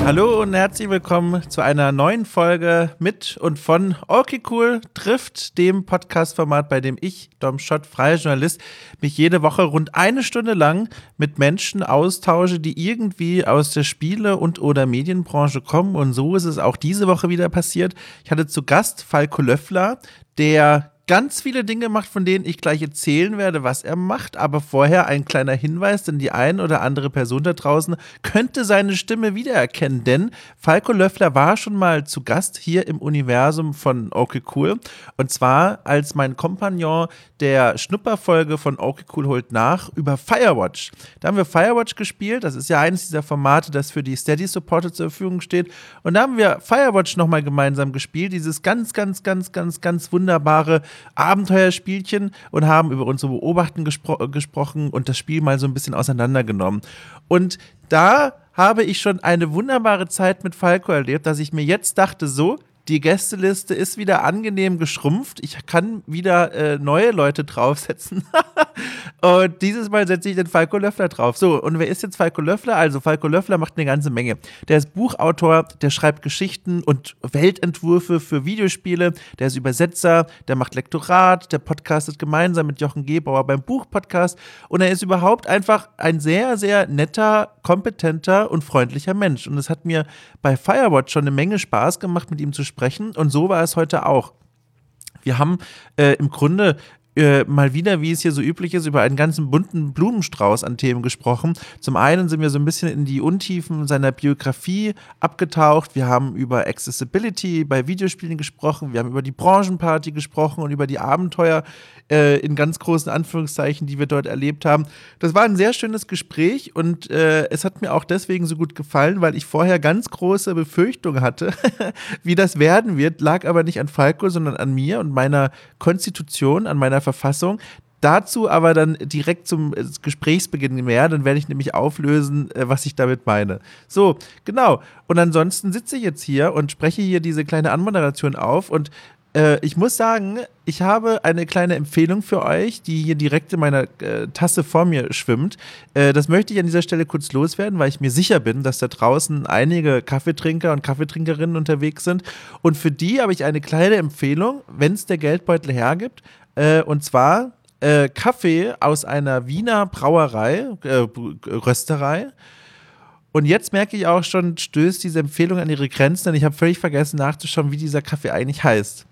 Hallo und herzlich willkommen zu einer neuen Folge mit und von Okay Cool trifft, dem Podcast-Format, bei dem ich, Dom Schott, freier Journalist, mich jede Woche rund eine Stunde lang mit Menschen austausche, die irgendwie aus der Spiele- und oder Medienbranche kommen. Und so ist es auch diese Woche wieder passiert. Ich hatte zu Gast Falco Löffler, der ganz viele Dinge macht, von denen ich gleich erzählen werde, was er macht. Aber vorher ein kleiner Hinweis, denn die ein oder andere Person da draußen könnte seine Stimme wiedererkennen. Denn Falco Löffler war schon mal zu Gast hier im Universum von Okay Cool. Und zwar als mein Kompagnon der Schnupperfolge von Okay Cool holt nach über Firewatch. Da haben wir Firewatch gespielt. Das ist ja eines dieser Formate, das für die Steady-Supporter zur Verfügung steht. Und da haben wir Firewatch nochmal gemeinsam gespielt. Dieses ganz wunderbare Abenteuerspielchen und haben über unsere Beobachten gesprochen und das Spiel mal so ein bisschen auseinandergenommen. Und da habe ich schon eine wunderbare Zeit mit Falco erlebt, dass ich mir jetzt dachte, so, die Gästeliste ist wieder angenehm geschrumpft. Ich kann wieder neue Leute draufsetzen. Und dieses Mal setze ich den Falco Löffler drauf. So, und wer ist jetzt Falco Löffler? Also Falco Löffler macht eine ganze Menge. Der ist Buchautor, der schreibt Geschichten und Weltentwürfe für Videospiele. Der ist Übersetzer, der macht Lektorat, der podcastet gemeinsam mit Jochen Gebauer beim Buchpodcast. Und er ist überhaupt einfach ein sehr, sehr netter, kompetenter und freundlicher Mensch. Und es hat mir bei Firewatch schon eine Menge Spaß gemacht, mit ihm zu sprechen. Und so war es heute auch. Wir haben im Grunde mal wieder, wie es hier so üblich ist, über einen ganzen bunten Blumenstrauß an Themen gesprochen. Zum einen sind wir so ein bisschen in die Untiefen seiner Biografie abgetaucht. Wir haben über Accessibility bei Videospielen gesprochen. Wir haben über die Branchenparty gesprochen und über die Abenteuer in ganz großen Anführungszeichen, die wir dort erlebt haben. Das war ein sehr schönes Gespräch und es hat mir auch deswegen so gut gefallen, weil ich vorher ganz große Befürchtungen hatte, wie das werden wird, lag aber nicht an Falco, sondern an mir und meiner Konstitution, an meiner Verfassung. Dazu aber dann direkt zum Gesprächsbeginn mehr, dann werde ich nämlich auflösen, was ich damit meine. So, genau. Und ansonsten sitze ich jetzt hier und spreche hier diese kleine Anmoderation auf und ich muss sagen, ich habe eine kleine Empfehlung für euch, die hier direkt in meiner Tasse vor mir schwimmt. Das möchte ich an dieser Stelle kurz loswerden, weil ich mir sicher bin, dass da draußen einige Kaffeetrinker und Kaffeetrinkerinnen unterwegs sind. Und für die habe ich eine kleine Empfehlung, wenn es der Geldbeutel hergibt. Und zwar Kaffee aus einer Wiener Brauerei, Rösterei. Und jetzt merke ich auch schon, stößt diese Empfehlung an ihre Grenzen, denn ich habe völlig vergessen nachzuschauen, wie dieser Kaffee eigentlich heißt.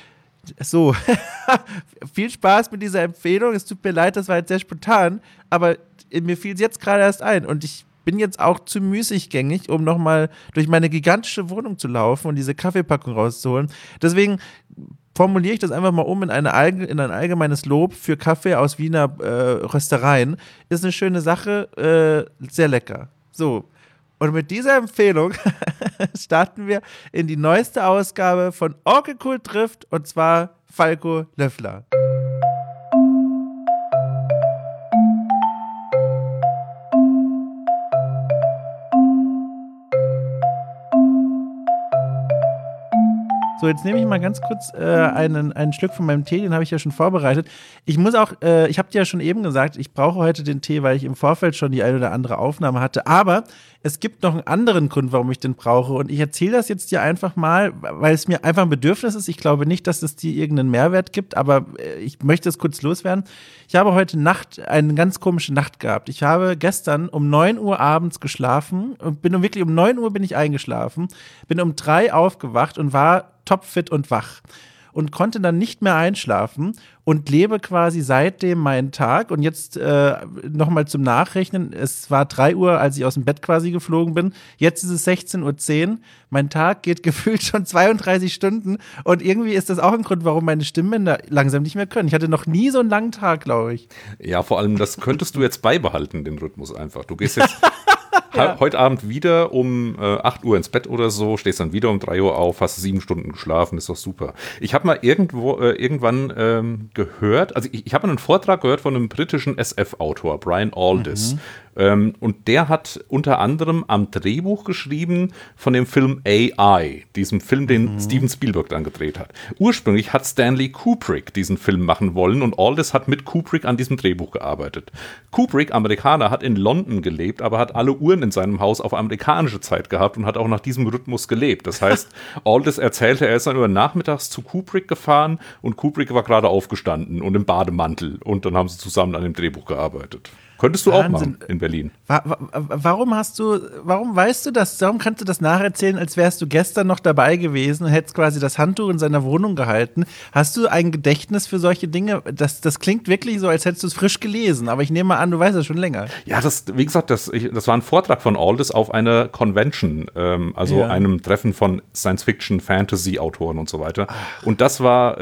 So, viel Spaß mit dieser Empfehlung. Es tut mir leid, das war jetzt sehr spontan, aber mir fiel es jetzt gerade erst ein und ich bin jetzt auch zu müßiggängig, um nochmal durch meine gigantische Wohnung zu laufen und diese Kaffeepackung rauszuholen. Deswegen formuliere ich das einfach mal um in ein allgemeines Lob für Kaffee aus Wiener Röstereien. Ist eine schöne Sache, sehr lecker. So, und mit dieser Empfehlung starten wir in die neueste Ausgabe von Okay Cool trifft, und zwar Falco Löffler. So, jetzt nehme ich mal ganz kurz einen Schluck von meinem Tee, den habe ich ja schon vorbereitet. Ich muss auch, ich habe dir ja schon eben gesagt, ich brauche heute den Tee, weil ich im Vorfeld schon die eine oder andere Aufnahme hatte. Aber es gibt noch einen anderen Grund, warum ich den brauche. Und ich erzähle das jetzt dir einfach mal, weil es mir einfach ein Bedürfnis ist. Ich glaube nicht, dass es dir irgendeinen Mehrwert gibt, aber ich möchte es kurz loswerden. Ich habe heute Nacht eine ganz komische Nacht gehabt. Ich habe gestern um 9 Uhr abends geschlafen und bin wirklich um 9 Uhr bin ich eingeschlafen, bin um 3 aufgewacht und war topfit und wach und konnte dann nicht mehr einschlafen und lebe quasi seitdem meinen Tag. Und jetzt nochmal zum Nachrechnen, es war 3 Uhr, als ich aus dem Bett quasi geflogen bin, jetzt ist es 16:10 Uhr, mein Tag geht gefühlt schon 32 Stunden und irgendwie ist das auch ein Grund, warum meine Stimmbänder langsam nicht mehr können. Ich hatte noch nie so einen langen Tag, glaube ich. Ja, vor allem, das könntest du jetzt beibehalten, den Rhythmus einfach. Du gehst jetzt heute Abend wieder um 8 Uhr ins Bett oder so, stehst dann wieder um 3 Uhr auf, hast 7 Stunden geschlafen, ist doch super. Ich habe mal irgendwann gehört, also ich habe einen Vortrag gehört von einem britischen SF-Autor, Brian Aldiss. Und der hat unter anderem am Drehbuch geschrieben von dem Film AI, diesem Film, den Steven Spielberg dann gedreht hat. Ursprünglich hat Stanley Kubrick diesen Film machen wollen und Aldis hat mit Kubrick an diesem Drehbuch gearbeitet. Kubrick, Amerikaner, hat in London gelebt, aber hat alle Uhren in seinem Haus auf amerikanische Zeit gehabt und hat auch nach diesem Rhythmus gelebt. Das heißt, Aldis erzählte, er ist dann über nachmittags zu Kubrick gefahren und Kubrick war gerade aufgestanden und im Bademantel und dann haben sie zusammen an dem Drehbuch gearbeitet. Könntest du Wahnsinn. Auch machen in Berlin. Warum weißt du das, warum kannst du das nacherzählen, als wärst du gestern noch dabei gewesen und hättest quasi das Handtuch in seiner Wohnung gehalten? Hast du ein Gedächtnis für solche Dinge? Das klingt wirklich so, als hättest du es frisch gelesen, aber ich nehme mal an, du weißt es schon länger. Ja, wie gesagt, das war ein Vortrag von Aldis auf einer Convention, einem Treffen von Science-Fiction-Fantasy-Autoren und so weiter. Und das war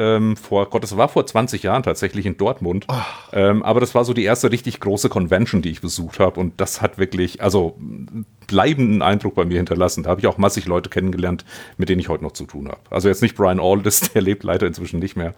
vor 20 Jahren tatsächlich in Dortmund. Aber das war so die erste richtig große Convention, die ich besucht habe und das hat wirklich, bleibenden Eindruck bei mir hinterlassen. Da habe ich auch massig Leute kennengelernt, mit denen ich heute noch zu tun habe. Also jetzt nicht Brian Aldiss, der lebt leider inzwischen nicht mehr.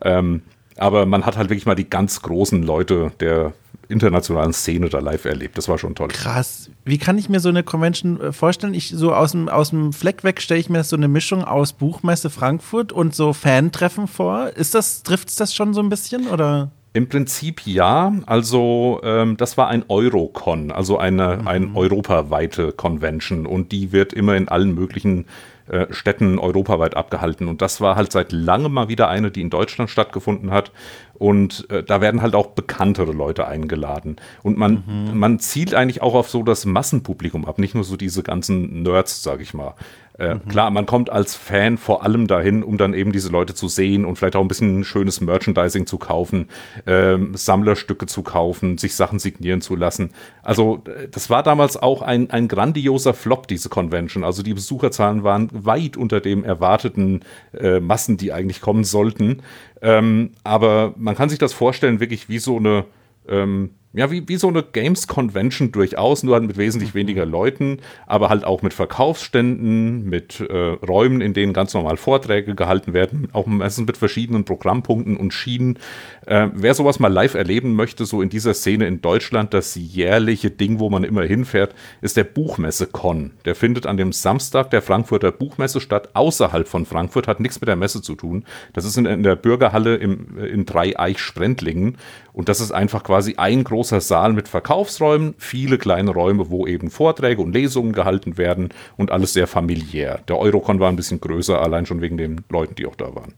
Aber man hat halt wirklich mal die ganz großen Leute der internationalen Szene da live erlebt. Das war schon toll. Krass. Wie kann ich mir so eine Convention vorstellen? So aus dem Fleck weg stelle ich mir so eine Mischung aus Buchmesse Frankfurt und so Fantreffen vor. Trifft es das schon so ein bisschen, oder? Im Prinzip ja, also das war ein Eurocon, also eine europaweite Convention und die wird immer in allen möglichen Städten europaweit abgehalten und das war halt seit langem mal wieder eine, die in Deutschland stattgefunden hat und da werden halt auch bekanntere Leute eingeladen und man zielt eigentlich auch auf so das Massenpublikum ab, nicht nur so diese ganzen Nerds, sag ich mal. Klar, man kommt als Fan vor allem dahin, um dann eben diese Leute zu sehen und vielleicht auch ein bisschen schönes Merchandising zu kaufen, Sammlerstücke zu kaufen, sich Sachen signieren zu lassen. Also das war damals auch ein grandioser Flop, diese Convention. Also die Besucherzahlen waren weit unter dem erwarteten Massen, die eigentlich kommen sollten. Aber man kann sich das vorstellen, wirklich wie so eine wie so eine Games-Convention durchaus, nur halt mit wesentlich weniger Leuten, aber halt auch mit Verkaufsständen, mit Räumen, in denen ganz normal Vorträge gehalten werden, auch meistens mit verschiedenen Programmpunkten und Schienen. Wer sowas mal live erleben möchte, so in dieser Szene in Deutschland, das jährliche Ding, wo man immer hinfährt, ist der Buchmesse-Con. Der findet an dem Samstag der Frankfurter Buchmesse statt, außerhalb von Frankfurt, hat nichts mit der Messe zu tun. Das ist in der Bürgerhalle in Dreieich-Sprendlingen und das ist einfach quasi ein großer Saal mit Verkaufsräumen, viele kleine Räume, wo eben Vorträge und Lesungen gehalten werden und alles sehr familiär. Der Eurocon war ein bisschen größer, allein schon wegen den Leuten, die auch da waren.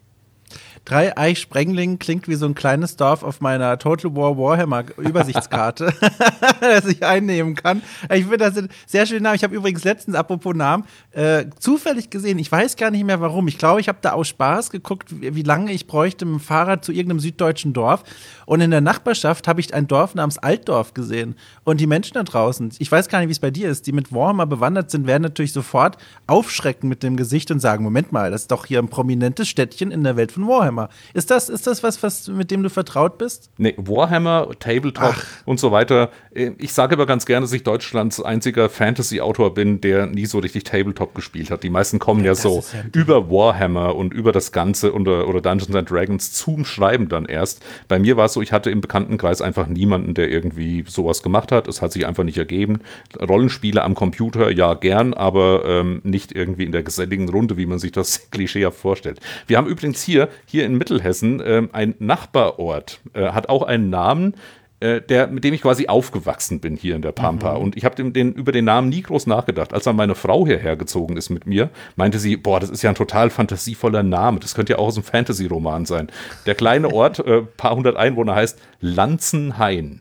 Dreieich-Sprengling klingt wie so ein kleines Dorf auf meiner Total War Warhammer Übersichtskarte, das ich einnehmen kann. Ich finde, das sind sehr schöne Namen. Ich habe übrigens letztens, apropos Namen, zufällig gesehen, ich weiß gar nicht mehr warum. Ich glaube, ich habe da aus Spaß geguckt, wie lange ich bräuchte mit dem Fahrrad zu irgendeinem süddeutschen Dorf. Und in der Nachbarschaft habe ich ein Dorf namens Altdorf gesehen. Und die Menschen da draußen, ich weiß gar nicht, wie es bei dir ist, die mit Warhammer bewandert sind, werden natürlich sofort aufschrecken mit dem Gesicht und sagen, Moment mal, das ist doch hier ein prominentes Städtchen in der Welt von Warhammer. Ist das was, mit dem du vertraut bist? Nee, Warhammer, Tabletop und so weiter. Ich sage aber ganz gerne, dass ich Deutschlands einziger Fantasy-Autor bin, der nie so richtig Tabletop gespielt hat. Die meisten kommen ja so über Warhammer und über das Ganze oder Dungeons and Dragons zum Schreiben dann erst. Bei mir war es so, ich hatte im Bekanntenkreis einfach niemanden, der irgendwie sowas gemacht hat. Es hat sich einfach nicht ergeben. Rollenspiele am Computer, ja gern, aber nicht irgendwie in der geselligen Runde, wie man sich das klischeehaft vorstellt. Wir haben übrigens hier in Mittelhessen ein Nachbarort, hat auch einen Namen, mit dem ich quasi aufgewachsen bin hier in der Pampa. Und ich habe über den Namen nie groß nachgedacht. Als dann meine Frau hierher gezogen ist mit mir, meinte sie, das ist ja ein total fantasievoller Name. Das könnte ja auch aus einem Fantasy-Roman sein. Der kleine Ort, paar hundert Einwohner, heißt Lanzenhain.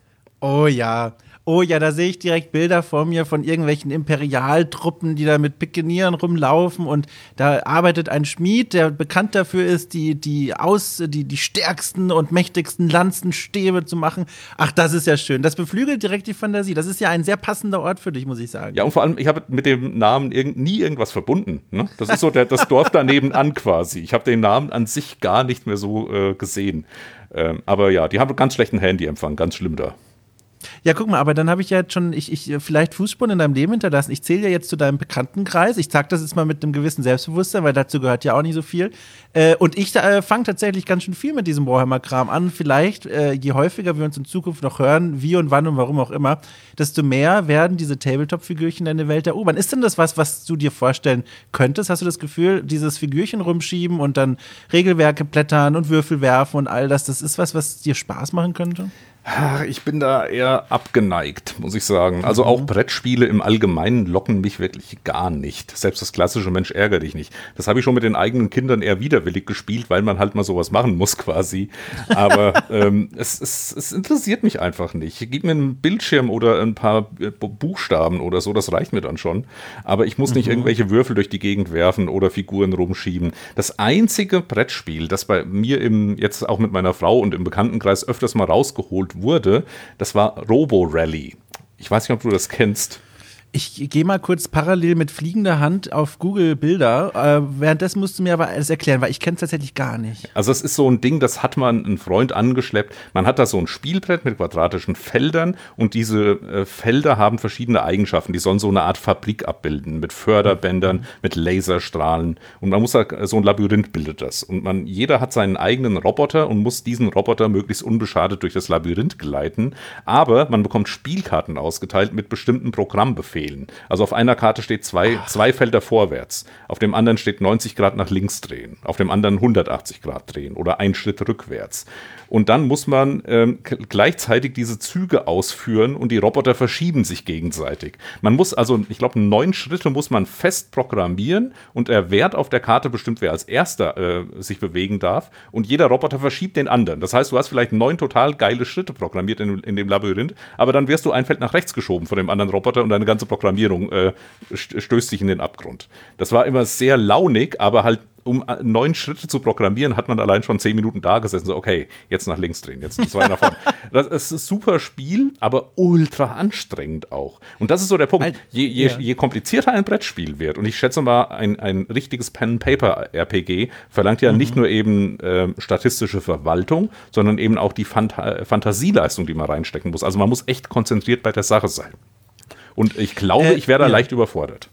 Oh ja, da sehe ich direkt Bilder vor mir von irgendwelchen Imperialtruppen, die da mit Pikenieren rumlaufen und da arbeitet ein Schmied, der bekannt dafür ist, die stärksten und mächtigsten Lanzenstäbe zu machen. Ach, das ist ja schön. Das beflügelt direkt die Fantasie. Das ist ja ein sehr passender Ort für dich, muss ich sagen. Ja, und vor allem, ich habe mit dem Namen nie irgendwas verbunden. Ne? Das ist so das Dorf daneben an quasi. Ich habe den Namen an sich gar nicht mehr so gesehen. Aber ja, die haben ganz schlechten Handyempfang, ganz schlimm da. Ja, guck mal, aber dann habe ich ja jetzt schon, vielleicht Fußspuren in deinem Leben hinterlassen. Ich zähle ja jetzt zu deinem Bekanntenkreis. Ich sage das jetzt mal mit einem gewissen Selbstbewusstsein, weil dazu gehört ja auch nicht so viel. Und ich fange tatsächlich ganz schön viel mit diesem Warhammer-Kram an. Vielleicht, je häufiger wir uns in Zukunft noch hören, wie und wann und warum auch immer, desto mehr werden diese Tabletop-Figürchen deine Welt erobern. Ist denn das was du dir vorstellen könntest? Hast du das Gefühl, dieses Figürchen rumschieben und dann Regelwerke blättern und Würfel werfen und all das ist was dir Spaß machen könnte? Ich bin da eher abgeneigt, muss ich sagen. Also auch Brettspiele im Allgemeinen locken mich wirklich gar nicht. Selbst das klassische Mensch ärgere dich nicht. Das habe ich schon mit den eigenen Kindern eher widerwillig gespielt, weil man halt mal sowas machen muss quasi. Aber es interessiert mich einfach nicht. Gib mir einen Bildschirm oder ein paar Buchstaben oder so, das reicht mir dann schon. Aber ich muss nicht irgendwelche Würfel durch die Gegend werfen oder Figuren rumschieben. Das einzige Brettspiel, das bei mir jetzt auch mit meiner Frau und im Bekanntenkreis öfters mal rausgeholt wurde, das war Robo Rally. Ich weiß nicht, ob du das kennst. Ich gehe mal kurz parallel mit fliegender Hand auf Google Bilder. Währenddessen musst du mir aber alles erklären, weil ich kenne es tatsächlich gar nicht. Also es ist so ein Ding, das hat man einen Freund angeschleppt. Man hat da so ein Spielbrett mit quadratischen Feldern und diese Felder haben verschiedene Eigenschaften. Die sollen so eine Art Fabrik abbilden mit Förderbändern, mit Laserstrahlen. Und man muss da, so ein Labyrinth bildet das. Und jeder hat seinen eigenen Roboter und muss diesen Roboter möglichst unbeschadet durch das Labyrinth gleiten. Aber man bekommt Spielkarten ausgeteilt mit bestimmten Programmbefehlen. Also auf einer Karte steht zwei Felder vorwärts, auf dem anderen steht 90 Grad nach links drehen, auf dem anderen 180 Grad drehen oder einen Schritt rückwärts. Und dann muss man gleichzeitig diese Züge ausführen und die Roboter verschieben sich gegenseitig. Man muss also, ich glaube, 9 Schritte muss man fest programmieren und der Wert auf der Karte bestimmt, wer als erster sich bewegen darf und jeder Roboter verschiebt den anderen. Das heißt, du hast vielleicht 9 total geile Schritte programmiert in dem Labyrinth, aber dann wirst du ein Feld nach rechts geschoben von dem anderen Roboter und deine ganze Programmierung stößt sich in den Abgrund. Das war immer sehr launig, aber halt um 9 Schritte zu programmieren, hat man allein schon 10 Minuten da gesessen. So, okay, jetzt nach links drehen, jetzt 2 nach vorne. Das ist ein super Spiel, aber ultra anstrengend auch. Und das ist so der Punkt. Je komplizierter ein Brettspiel wird, und ich schätze mal, ein richtiges Pen-Paper-RPG verlangt ja nicht nur eben statistische Verwaltung, sondern eben auch die Fantasieleistung, die man reinstecken muss. Also man muss echt konzentriert bei der Sache sein. Und ich glaube, ich wäre da leicht überfordert.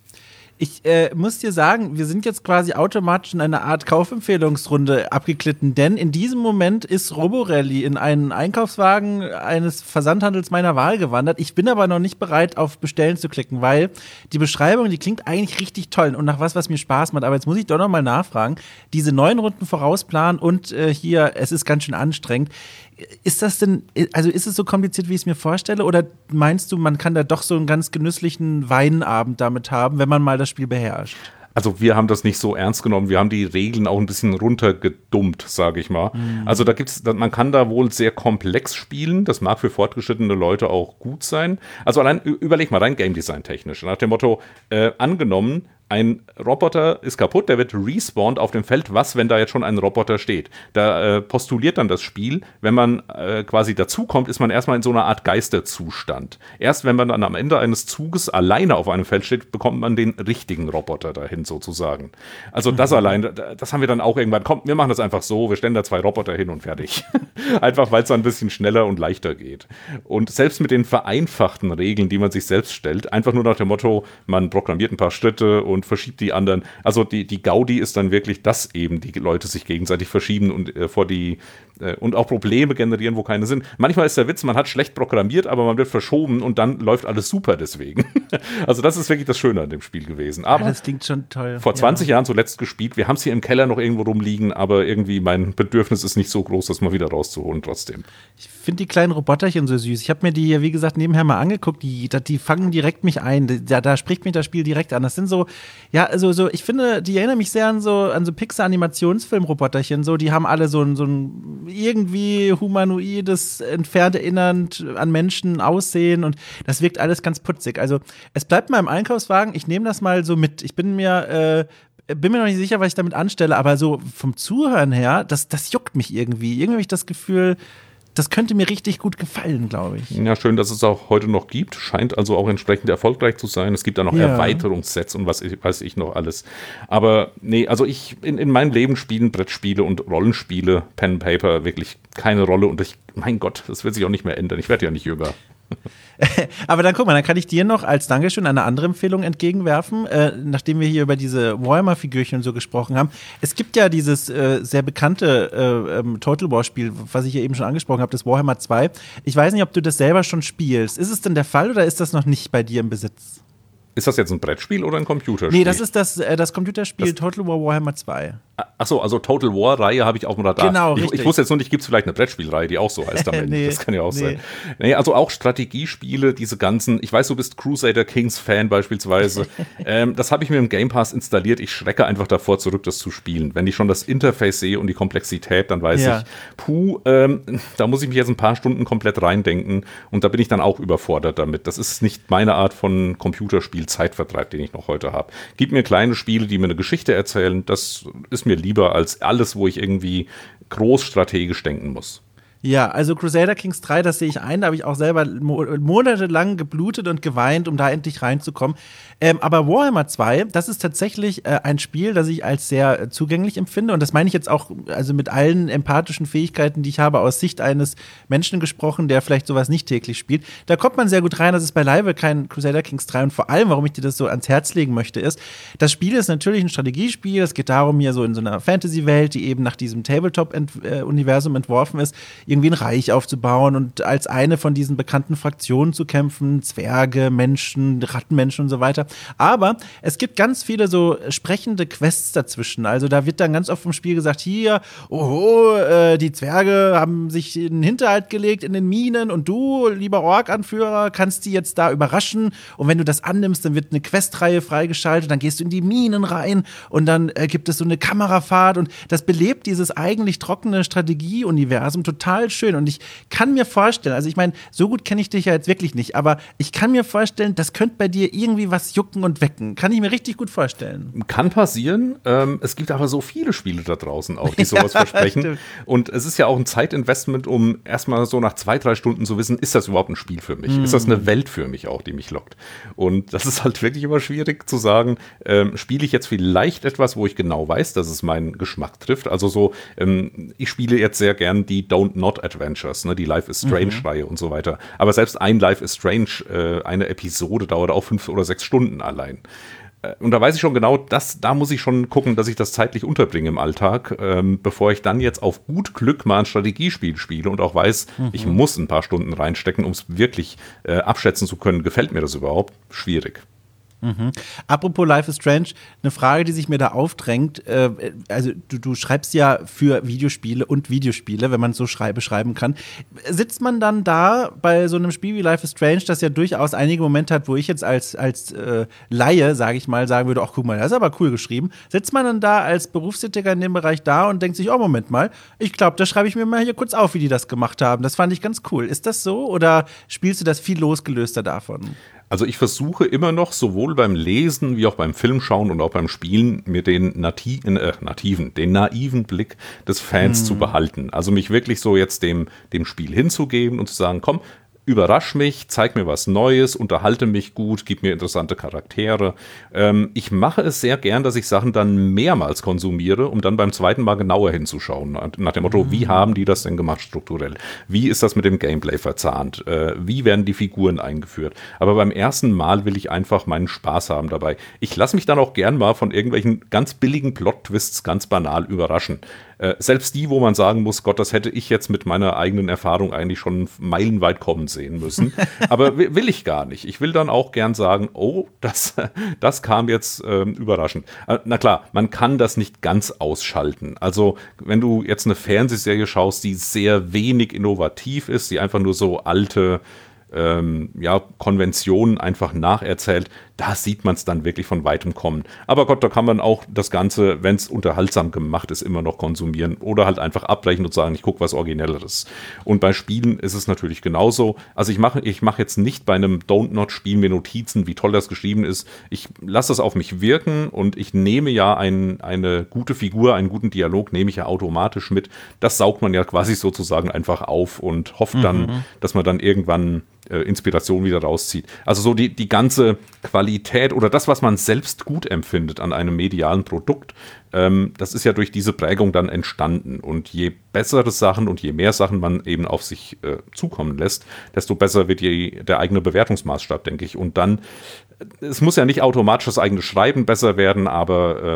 Ich muss dir sagen, wir sind jetzt quasi automatisch in eine Art Kaufempfehlungsrunde abgeglitten, denn in diesem Moment ist Roborally in einen Einkaufswagen eines Versandhandels meiner Wahl gewandert. Ich bin aber noch nicht bereit, auf Bestellen zu klicken, weil die Beschreibung, die klingt eigentlich richtig toll und nach was mir Spaß macht. Aber jetzt muss ich doch noch mal nachfragen. Diese 9 Runden vorausplanen und hier, es ist ganz schön anstrengend. Ist das denn, also ist es so kompliziert, wie ich es mir vorstelle? Oder meinst du, man kann da doch so einen ganz genüsslichen Weinabend damit haben, wenn man mal das Spiel beherrscht? Also wir haben das nicht so ernst genommen. Wir haben die Regeln auch ein bisschen runtergedummt, sage ich mal. Also man kann da wohl sehr komplex spielen. Das mag für fortgeschrittene Leute auch gut sein. Also allein überleg mal rein Game Design technisch. Nach dem Motto, angenommen, ein Roboter ist kaputt, der wird respawned auf dem Feld. Was, wenn da jetzt schon ein Roboter steht? Da postuliert dann das Spiel, wenn man quasi dazukommt, ist man erstmal in so einer Art Geisterzustand. Erst wenn man dann am Ende eines Zuges alleine auf einem Feld steht, bekommt man den richtigen Roboter dahin sozusagen. Also das allein, das haben wir dann auch irgendwann, komm, wir machen das einfach so, wir stellen da 2 Roboter hin und fertig. Einfach, weil es dann ein bisschen schneller und leichter geht. Und selbst mit den vereinfachten Regeln, die man sich selbst stellt, einfach nur nach dem Motto, man programmiert ein paar Schritte und verschiebt die anderen. Also die Gaudi ist dann wirklich, dass eben die Leute sich gegenseitig verschieben und und auch Probleme generieren, wo keine sind. Manchmal ist der Witz, man hat schlecht programmiert, aber man wird verschoben und dann läuft alles super deswegen. Also das ist wirklich das Schöne an dem Spiel gewesen. Aber das klingt schon toll. Vor 20 Jahren zuletzt gespielt. Wir haben es hier im Keller noch irgendwo rumliegen, aber irgendwie mein Bedürfnis ist nicht so groß, das mal wieder rauszuholen trotzdem. Ich finde die kleinen Roboterchen so süß. Ich habe mir die hier, wie gesagt, nebenher mal angeguckt. Die fangen direkt mich ein. Da spricht mich das Spiel direkt an. Das sind so, ja, also ich finde, die erinnern mich sehr an so Pixar-Animationsfilm-Roboterchen. So, die haben alle so ein irgendwie humanoides, entfernt erinnernd an Menschen aussehen und das wirkt alles ganz putzig. Also es bleibt mal im Einkaufswagen. Ich nehme das mal so mit. Ich bin mir noch nicht sicher, was ich damit anstelle, aber so vom Zuhören her, das juckt mich irgendwie. Irgendwie habe ich das Gefühl, das könnte mir richtig gut gefallen, glaube ich. Ja, schön, dass es auch heute noch gibt. Scheint also auch entsprechend erfolgreich zu sein. Es gibt da noch Erweiterungssets und weiß ich noch alles. Aber nee, also in meinem Leben spielen Brettspiele und Rollenspiele, Pen and Paper wirklich keine Rolle. Und mein Gott, das wird sich auch nicht mehr ändern. Ich werde ja nicht jünger. Aber dann guck mal, dann kann ich dir noch als Dankeschön eine andere Empfehlung entgegenwerfen, nachdem wir hier über diese Warhammer-Figürchen und so gesprochen haben. Es gibt ja dieses sehr bekannte Total War-Spiel, was ich ja eben schon angesprochen habe, das Warhammer 2. Ich weiß nicht, ob du das selber schon spielst. Ist es denn der Fall oder ist das noch nicht bei dir im Besitz? Ist das jetzt ein Brettspiel oder ein Computerspiel? Nee, das ist das Computerspiel Total War Warhammer 2. Achso, also Total War-Reihe habe ich auf dem Radar. Genau, ich wusste jetzt nur nicht, gibt es vielleicht eine Brettspielreihe, die auch so heißt am Ende. Nee, das kann ja auch sein. Nee, also auch Strategiespiele, diese ganzen, ich weiß, du bist Crusader Kings Fan beispielsweise. Das habe ich mir im Game Pass installiert. Ich schrecke einfach davor zurück, das zu spielen. Wenn ich schon das Interface sehe und die Komplexität, dann weiß ich, da muss ich mich jetzt ein paar Stunden komplett reindenken und da bin ich dann auch überfordert damit. Das ist nicht meine Art von Computerspiel-Zeitvertreib, den ich noch heute habe. Gib mir kleine Spiele, die mir eine Geschichte erzählen, das ist mir lieber als alles, wo ich irgendwie groß strategisch denken muss. Ja, also Crusader Kings 3, das sehe ich ein, da habe ich auch selber monatelang geblutet und geweint, um da endlich reinzukommen. Aber Warhammer 2, das ist tatsächlich ein Spiel, das ich als sehr zugänglich empfinde und das meine ich jetzt auch also mit allen empathischen Fähigkeiten, die ich habe, aus Sicht eines Menschen gesprochen, der vielleicht sowas nicht täglich spielt. Da kommt man sehr gut rein, das ist beileibe kein Crusader Kings 3 und vor allem, warum ich dir das so ans Herz legen möchte, ist, das Spiel ist natürlich ein Strategiespiel, es geht darum, hier so in so einer Fantasy-Welt, die eben nach diesem Tabletop-Universum entworfen ist, irgendwie ein Reich aufzubauen und als eine von diesen bekannten Fraktionen zu kämpfen, Zwerge, Menschen, Rattenmenschen und so weiter. Aber es gibt ganz viele so sprechende Quests dazwischen. Also da wird dann ganz oft im Spiel gesagt, hier, die Zwerge haben sich in den Hinterhalt gelegt in den Minen und du, lieber Ork-Anführer, kannst die jetzt da überraschen und wenn du das annimmst, dann wird eine Questreihe freigeschaltet, dann gehst du in die Minen rein und dann gibt es so eine Kamerafahrt und das belebt dieses eigentlich trockene Strategieuniversum total schön und ich kann mir vorstellen, also ich meine, so gut kenne ich dich ja jetzt wirklich nicht, aber ich kann mir vorstellen, das könnte bei dir irgendwie was jucken und wecken. Kann ich mir richtig gut vorstellen. Kann passieren. Es gibt aber so viele Spiele da draußen auch, die sowas versprechen. Stimmt. Und es ist ja auch ein Zeitinvestment, um erstmal so nach 2-3 Stunden zu wissen, ist das überhaupt ein Spiel für mich? Ist das eine Welt für mich auch, die mich lockt? Und das ist halt wirklich immer schwierig zu sagen, spiele ich jetzt vielleicht etwas, wo ich genau weiß, dass es meinen Geschmack trifft. Also so, ich spiele jetzt sehr gern die Don't Not Adventures, ne, die Life is Strange-Reihe und so weiter. Aber selbst ein Life is Strange, eine Episode dauert auch 5 oder 6 Stunden allein. Und da weiß ich schon genau, da muss ich schon gucken, dass ich das zeitlich unterbringe im Alltag, bevor ich dann jetzt auf gut Glück mal ein Strategiespiel spiele und auch weiß, ich muss ein paar Stunden reinstecken, um es wirklich abschätzen zu können, gefällt mir das überhaupt? Schwierig. Apropos Life is Strange, eine Frage, die sich mir da aufdrängt, also du schreibst ja für Videospiele und Videospiele, wenn man es so beschreiben kann. Sitzt man dann da bei so einem Spiel wie Life is Strange, das ja durchaus einige Momente hat, wo ich jetzt als Laie, sage ich mal, sagen würde, ach guck mal, das ist aber cool geschrieben. Sitzt man dann da als Berufstätiger in dem Bereich da und denkt sich, oh Moment mal, ich glaube, da schreibe ich mir mal hier kurz auf, wie die das gemacht haben. Das fand ich ganz cool. Ist das so oder spielst du das viel losgelöster davon? Also ich versuche immer noch, sowohl beim Lesen wie auch beim Filmschauen und auch beim Spielen, mir den naiven Blick des Fans zu behalten. Also mich wirklich so jetzt dem Spiel hinzugeben und zu sagen, komm, überrasch mich, zeig mir was Neues, unterhalte mich gut, gib mir interessante Charaktere. Ich mache es sehr gern, dass ich Sachen dann mehrmals konsumiere, um dann beim zweiten Mal genauer hinzuschauen. Nach dem Motto, wie haben die das denn gemacht strukturell? Wie ist das mit dem Gameplay verzahnt? Wie werden die Figuren eingeführt? Aber beim ersten Mal will ich einfach meinen Spaß haben dabei. Ich lasse mich dann auch gern mal von irgendwelchen ganz billigen Plot-Twists ganz banal überraschen. Selbst die, wo man sagen muss, Gott, das hätte ich jetzt mit meiner eigenen Erfahrung eigentlich schon meilenweit kommen sehen müssen. Aber will ich gar nicht. Ich will dann auch gern sagen, oh, das kam jetzt überraschend. Na klar, man kann das nicht ganz ausschalten. Also wenn du jetzt eine Fernsehserie schaust, die sehr wenig innovativ ist, die einfach nur so alte Konventionen einfach nacherzählt, da sieht man es dann wirklich von weitem kommen. Aber Gott, da kann man auch das Ganze, wenn es unterhaltsam gemacht ist, immer noch konsumieren oder halt einfach abbrechen und sagen, ich gucke was Originelleres. Und bei Spielen ist es natürlich genauso. Also ich mache jetzt nicht bei einem Don't-Not-Spiel mir Notizen, wie toll das geschrieben ist. Ich lasse das auf mich wirken und ich nehme ja eine gute Figur, einen guten Dialog nehme ich ja automatisch mit. Das saugt man ja quasi sozusagen einfach auf und hofft dann, dass man dann irgendwann Inspiration wieder rauszieht. Also so die ganze Qualität oder das, was man selbst gut empfindet an einem medialen Produkt, das ist ja durch diese Prägung dann entstanden. Und je bessere Sachen und je mehr Sachen man eben auf sich zukommen lässt, desto besser wird der eigene Bewertungsmaßstab, denke ich. Und dann, es muss ja nicht automatisch das eigene Schreiben besser werden, aber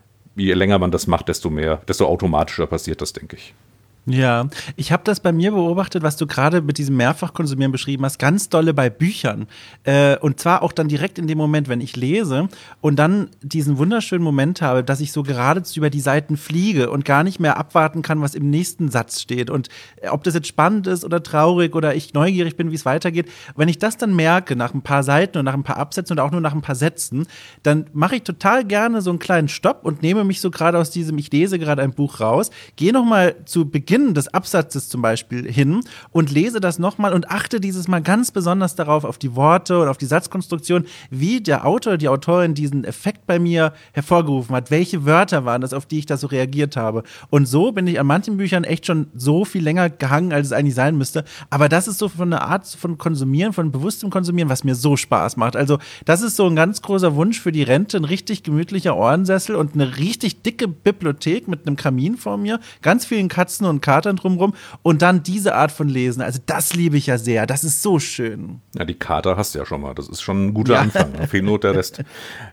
je länger man das macht, desto automatischer passiert das, denke ich. Ja, ich habe das bei mir beobachtet, was du gerade mit diesem Mehrfachkonsumieren beschrieben hast, ganz dolle bei Büchern. Und zwar auch dann direkt in dem Moment, wenn ich lese und dann diesen wunderschönen Moment habe, dass ich so geradezu über die Seiten fliege und gar nicht mehr abwarten kann, was im nächsten Satz steht. Und ob das jetzt spannend ist oder traurig oder ich neugierig bin, wie es weitergeht. Wenn ich das dann merke, nach ein paar Seiten und nach ein paar Absätzen und auch nur nach ein paar Sätzen, dann mache ich total gerne so einen kleinen Stopp und nehme mich so gerade aus diesem, ich lese gerade ein Buch raus, gehe nochmal zu Beginn des Absatzes zum Beispiel hin und lese das nochmal und achte dieses Mal ganz besonders darauf, auf die Worte und auf die Satzkonstruktion, wie der Autor, die Autorin diesen Effekt bei mir hervorgerufen hat. Welche Wörter waren das, auf die ich da so reagiert habe? Und so bin ich an manchen Büchern echt schon so viel länger gehangen, als es eigentlich sein müsste. Aber das ist so von einer Art von Konsumieren, von bewusstem Konsumieren, was mir so Spaß macht. Also das ist so ein ganz großer Wunsch für die Rente, ein richtig gemütlicher Ohrensessel und eine richtig dicke Bibliothek mit einem Kamin vor mir, ganz vielen Katzen und Katern drumrum und dann diese Art von Lesen. Also das liebe ich ja sehr. Das ist so schön. Ja, die Kater hast du ja schon mal. Das ist schon ein guter Anfang. Da fehlt nur der Rest.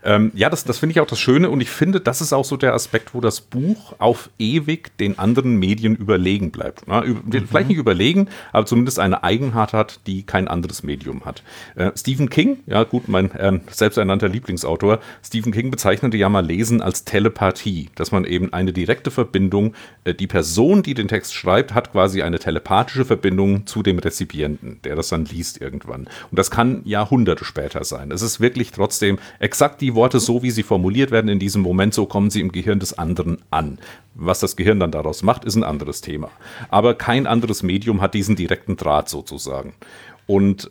Das finde ich auch das Schöne und ich finde, das ist auch so der Aspekt, wo das Buch auf ewig den anderen Medien überlegen bleibt. Vielleicht nicht überlegen, aber zumindest eine Eigenart hat, die kein anderes Medium hat. Stephen King, ja gut, mein selbsternannter Lieblingsautor, Stephen King bezeichnete ja mal Lesen als Telepathie, dass man eben eine direkte Verbindung, die Person, die den Text schreibt, hat quasi eine telepathische Verbindung zu dem Rezipienten, der das dann liest irgendwann. Und das kann Jahrhunderte später sein. Es ist wirklich trotzdem exakt die Worte, so wie sie formuliert werden in diesem Moment, so kommen sie im Gehirn des anderen an. Was das Gehirn dann daraus macht, ist ein anderes Thema. Aber kein anderes Medium hat diesen direkten Draht sozusagen. Und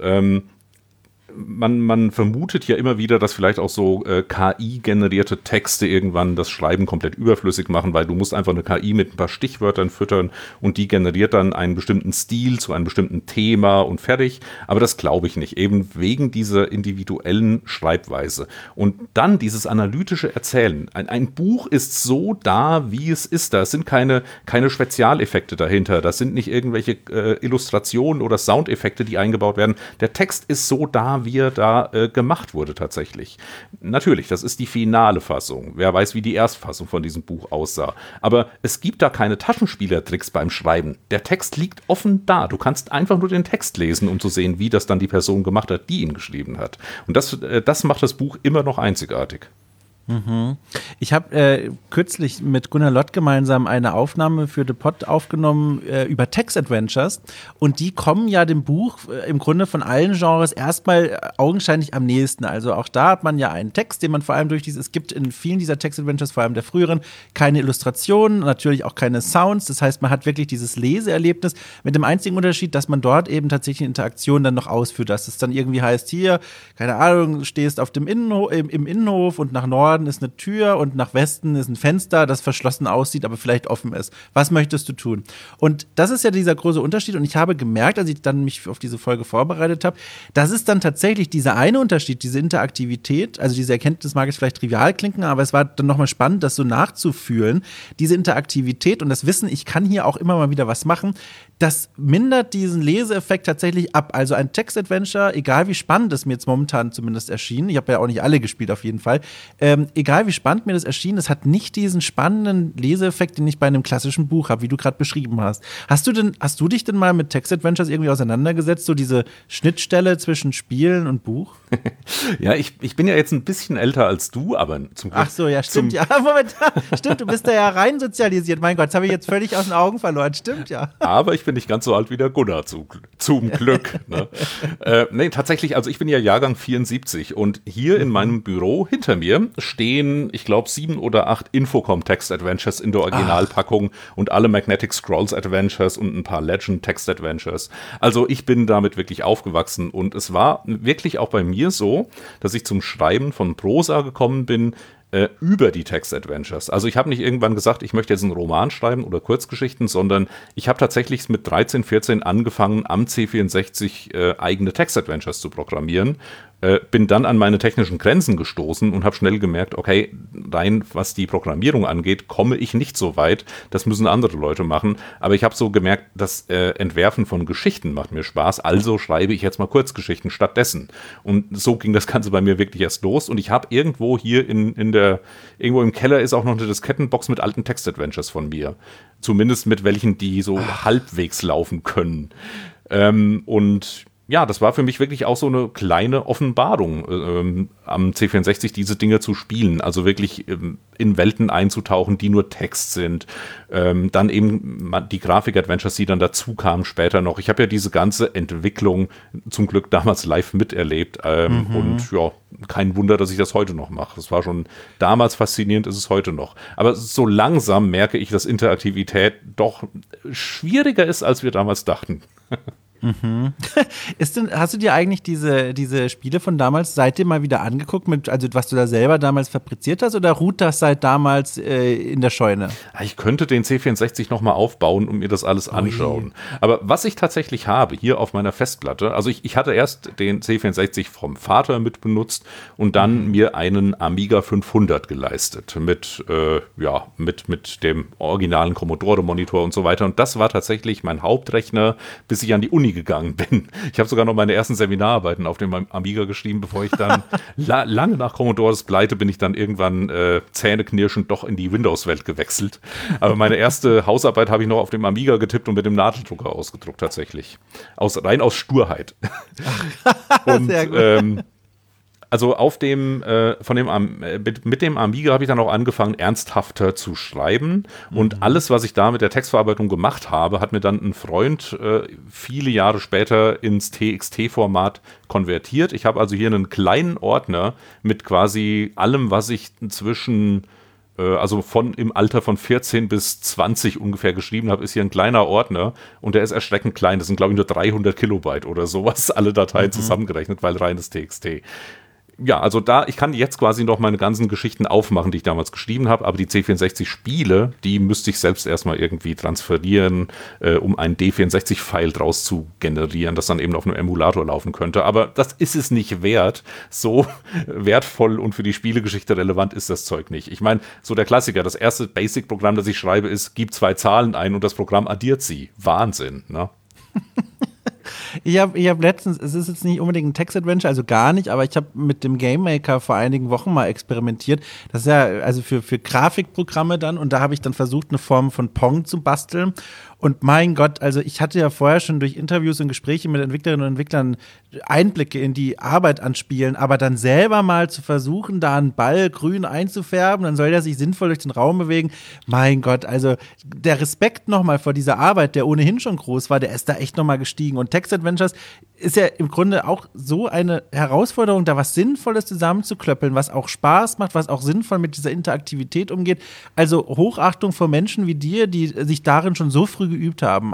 man vermutet ja immer wieder, dass vielleicht auch so KI-generierte Texte irgendwann das Schreiben komplett überflüssig machen, weil du musst einfach eine KI mit ein paar Stichwörtern füttern und die generiert dann einen bestimmten Stil zu einem bestimmten Thema und fertig. Aber das glaube ich nicht, eben wegen dieser individuellen Schreibweise. Und dann dieses analytische Erzählen. Ein Buch ist so da, wie es ist. Da sind keine Spezialeffekte dahinter. Das sind nicht irgendwelche Illustrationen oder Soundeffekte, die eingebaut werden. Der Text ist so da, wie er da gemacht wurde tatsächlich. Natürlich, das ist die finale Fassung. Wer weiß, wie die Erstfassung von diesem Buch aussah. Aber es gibt da keine Taschenspielertricks beim Schreiben. Der Text liegt offen da. Du kannst einfach nur den Text lesen, um zu sehen, wie das dann die Person gemacht hat, die ihn geschrieben hat. Und das macht das Buch immer noch einzigartig. Ich habe kürzlich mit Gunnar Lott gemeinsam eine Aufnahme für The Pod aufgenommen über Text-Adventures und die kommen ja dem Buch im Grunde von allen Genres erstmal augenscheinlich am nächsten. Also auch da hat man ja einen Text, den man vor allem es gibt in vielen dieser Text-Adventures, vor allem der früheren, keine Illustrationen, natürlich auch keine Sounds. Das heißt, man hat wirklich dieses Leseerlebnis mit dem einzigen Unterschied, dass man dort eben tatsächlich Interaktion dann noch ausführt, dass es dann irgendwie heißt, hier, keine Ahnung, stehst auf dem im Innenhof und nach Norden ist eine Tür und nach Westen ist ein Fenster, das verschlossen aussieht, aber vielleicht offen ist. Was möchtest du tun? Und das ist ja dieser große Unterschied und ich habe gemerkt, als ich dann mich auf diese Folge vorbereitet habe, das ist dann tatsächlich dieser eine Unterschied, diese Interaktivität, also diese Erkenntnis mag jetzt vielleicht trivial klingen, aber es war dann nochmal spannend, das so nachzufühlen, diese Interaktivität und das Wissen, ich kann hier auch immer mal wieder was machen, das mindert diesen Leseeffekt tatsächlich ab. Also ein Text-Adventure, egal wie spannend es mir jetzt momentan zumindest erschien, ich habe ja auch nicht alle gespielt auf jeden Fall, egal wie spannend mir das erschien, es hat nicht diesen spannenden Leseeffekt, den ich bei einem klassischen Buch habe, wie du gerade beschrieben hast. Hast du dich denn mal mit Text-Adventures irgendwie auseinandergesetzt, so diese Schnittstelle zwischen Spielen und Buch? Ja, ich bin ja jetzt ein bisschen älter als du, aber zum Glück. Ach so, ja, stimmt, ja. Moment, stimmt, du bist da ja rein sozialisiert. Mein Gott, das habe ich jetzt völlig aus den Augen verloren. Stimmt, ja. Aber ich bin nicht ganz so alt wie der Gunnar, zum Glück. Ne? Nee, tatsächlich, also ich bin ja Jahrgang 74 und hier in meinem Büro hinter mir stehen, ich glaube, 7 oder 8 Infocom-Text-Adventures in der Originalpackung und alle Magnetic Scrolls-Adventures und ein paar Legend-Text-Adventures. Also ich bin damit wirklich aufgewachsen und es war wirklich auch bei mir so, dass ich zum Schreiben von Prosa gekommen bin, über die Text-Adventures. Also ich habe nicht irgendwann gesagt, ich möchte jetzt einen Roman schreiben oder Kurzgeschichten, sondern ich habe tatsächlich mit 13, 14 angefangen, am C64 eigene Text-Adventures zu programmieren. Bin dann an meine technischen Grenzen gestoßen und habe schnell gemerkt, okay, rein was die Programmierung angeht, komme ich nicht so weit. Das müssen andere Leute machen. Aber ich habe so gemerkt, das Entwerfen von Geschichten macht mir Spaß. Also schreibe ich jetzt mal Kurzgeschichten stattdessen. Und so ging das Ganze bei mir wirklich erst los. Und ich habe irgendwo hier irgendwo im Keller ist auch noch eine Diskettenbox mit alten Text-Adventures von mir. Zumindest mit welchen, die so halbwegs laufen können. Und ja, das war für mich wirklich auch so eine kleine Offenbarung, am C64 diese Dinge zu spielen. Also wirklich in Welten einzutauchen, die nur Text sind. Dann eben die Grafik-Adventures, die dann dazu kamen später noch. Ich habe ja diese ganze Entwicklung zum Glück damals live miterlebt. Und ja, kein Wunder, dass ich das heute noch mache. Das war schon damals faszinierend, ist es heute noch. Aber so langsam merke ich, dass Interaktivität doch schwieriger ist, als wir damals dachten. Mhm. Hast du dir eigentlich diese Spiele von damals seitdem mal wieder angeguckt, also was du da selber damals fabriziert hast, oder ruht das seit damals in der Scheune? Ich könnte den C64 nochmal aufbauen und mir das alles anschauen. Aber was ich tatsächlich habe, hier auf meiner Festplatte, also ich hatte erst den C64 vom Vater mit benutzt und dann mir einen Amiga 500 geleistet mit dem originalen Commodore-Monitor und so weiter. Und das war tatsächlich mein Hauptrechner, bis ich an die Uni gegangen bin. Ich habe sogar noch meine ersten Seminararbeiten auf dem Amiga geschrieben, bevor ich dann lange nach Commodores Pleite bin ich dann irgendwann zähneknirschend doch in die Windows-Welt gewechselt. Aber meine erste Hausarbeit habe ich noch auf dem Amiga getippt und mit dem Nadeldrucker ausgedruckt tatsächlich. Rein aus Sturheit. Und sehr gut. Also mit dem Amiga habe ich dann auch angefangen, ernsthafter zu schreiben. Und alles, was ich da mit der Textverarbeitung gemacht habe, hat mir dann ein Freund viele Jahre später ins TXT-Format konvertiert. Ich habe also hier einen kleinen Ordner mit quasi allem, was ich also im Alter von 14 bis 20 ungefähr geschrieben habe, ist hier ein kleiner Ordner und der ist erschreckend klein. Das sind, glaube ich, nur 300 Kilobyte oder sowas, alle Dateien zusammengerechnet, weil reines TXT. Ja, also ich kann jetzt quasi noch meine ganzen Geschichten aufmachen, die ich damals geschrieben habe, aber die C64-Spiele, die müsste ich selbst erstmal irgendwie transferieren, um einen D64-File draus zu generieren, das dann eben auf einem Emulator laufen könnte. Aber das ist es nicht wert. So wertvoll und für die Spielegeschichte relevant ist das Zeug nicht. Ich meine, so der Klassiker, das erste Basic-Programm, das ich schreibe, ist, gib 2 Zahlen ein und das Programm addiert sie. Wahnsinn, ne? Ich hab letztens, es ist jetzt nicht unbedingt ein Text-Adventure, also gar nicht, aber ich habe mit dem Game Maker vor einigen Wochen mal experimentiert. Das ist ja also für Grafikprogramme dann, und da habe ich dann versucht, eine Form von Pong zu basteln. Und mein Gott, also ich hatte ja vorher schon durch Interviews und Gespräche mit Entwicklerinnen und Entwicklern Einblicke in die Arbeit an Spielen, aber dann selber mal zu versuchen, da einen Ball grün einzufärben, dann soll der sich sinnvoll durch den Raum bewegen. Mein Gott, also der Respekt nochmal vor dieser Arbeit, der ohnehin schon groß war, der ist da echt nochmal gestiegen. Und Text Adventures ist ja im Grunde auch so eine Herausforderung, da was Sinnvolles zusammenzuklöppeln, was auch Spaß macht, was auch sinnvoll mit dieser Interaktivität umgeht. Also Hochachtung vor Menschen wie dir, die sich darin schon so früh geübt haben.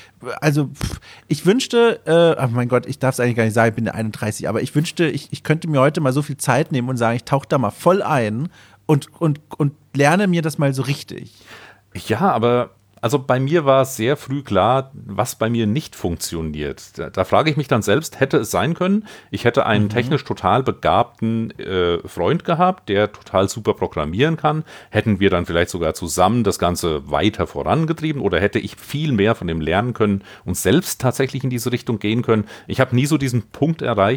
Ich wünschte, oh mein Gott, ich darf es eigentlich gar nicht sagen, ich bin der 31, aber ich wünschte, ich könnte mir heute mal so viel Zeit nehmen und sagen, ich tauche da mal voll ein und lerne mir das mal so richtig. Ja, aber also bei mir war es sehr früh klar, was bei mir nicht funktioniert. Da frage ich mich dann selbst, hätte es sein können, ich hätte einen technisch total begabten Freund gehabt, der total super programmieren kann. Hätten wir dann vielleicht sogar zusammen das Ganze weiter vorangetrieben oder hätte ich viel mehr von dem lernen können und selbst tatsächlich in diese Richtung gehen können. Ich habe nie so diesen Punkt erreicht,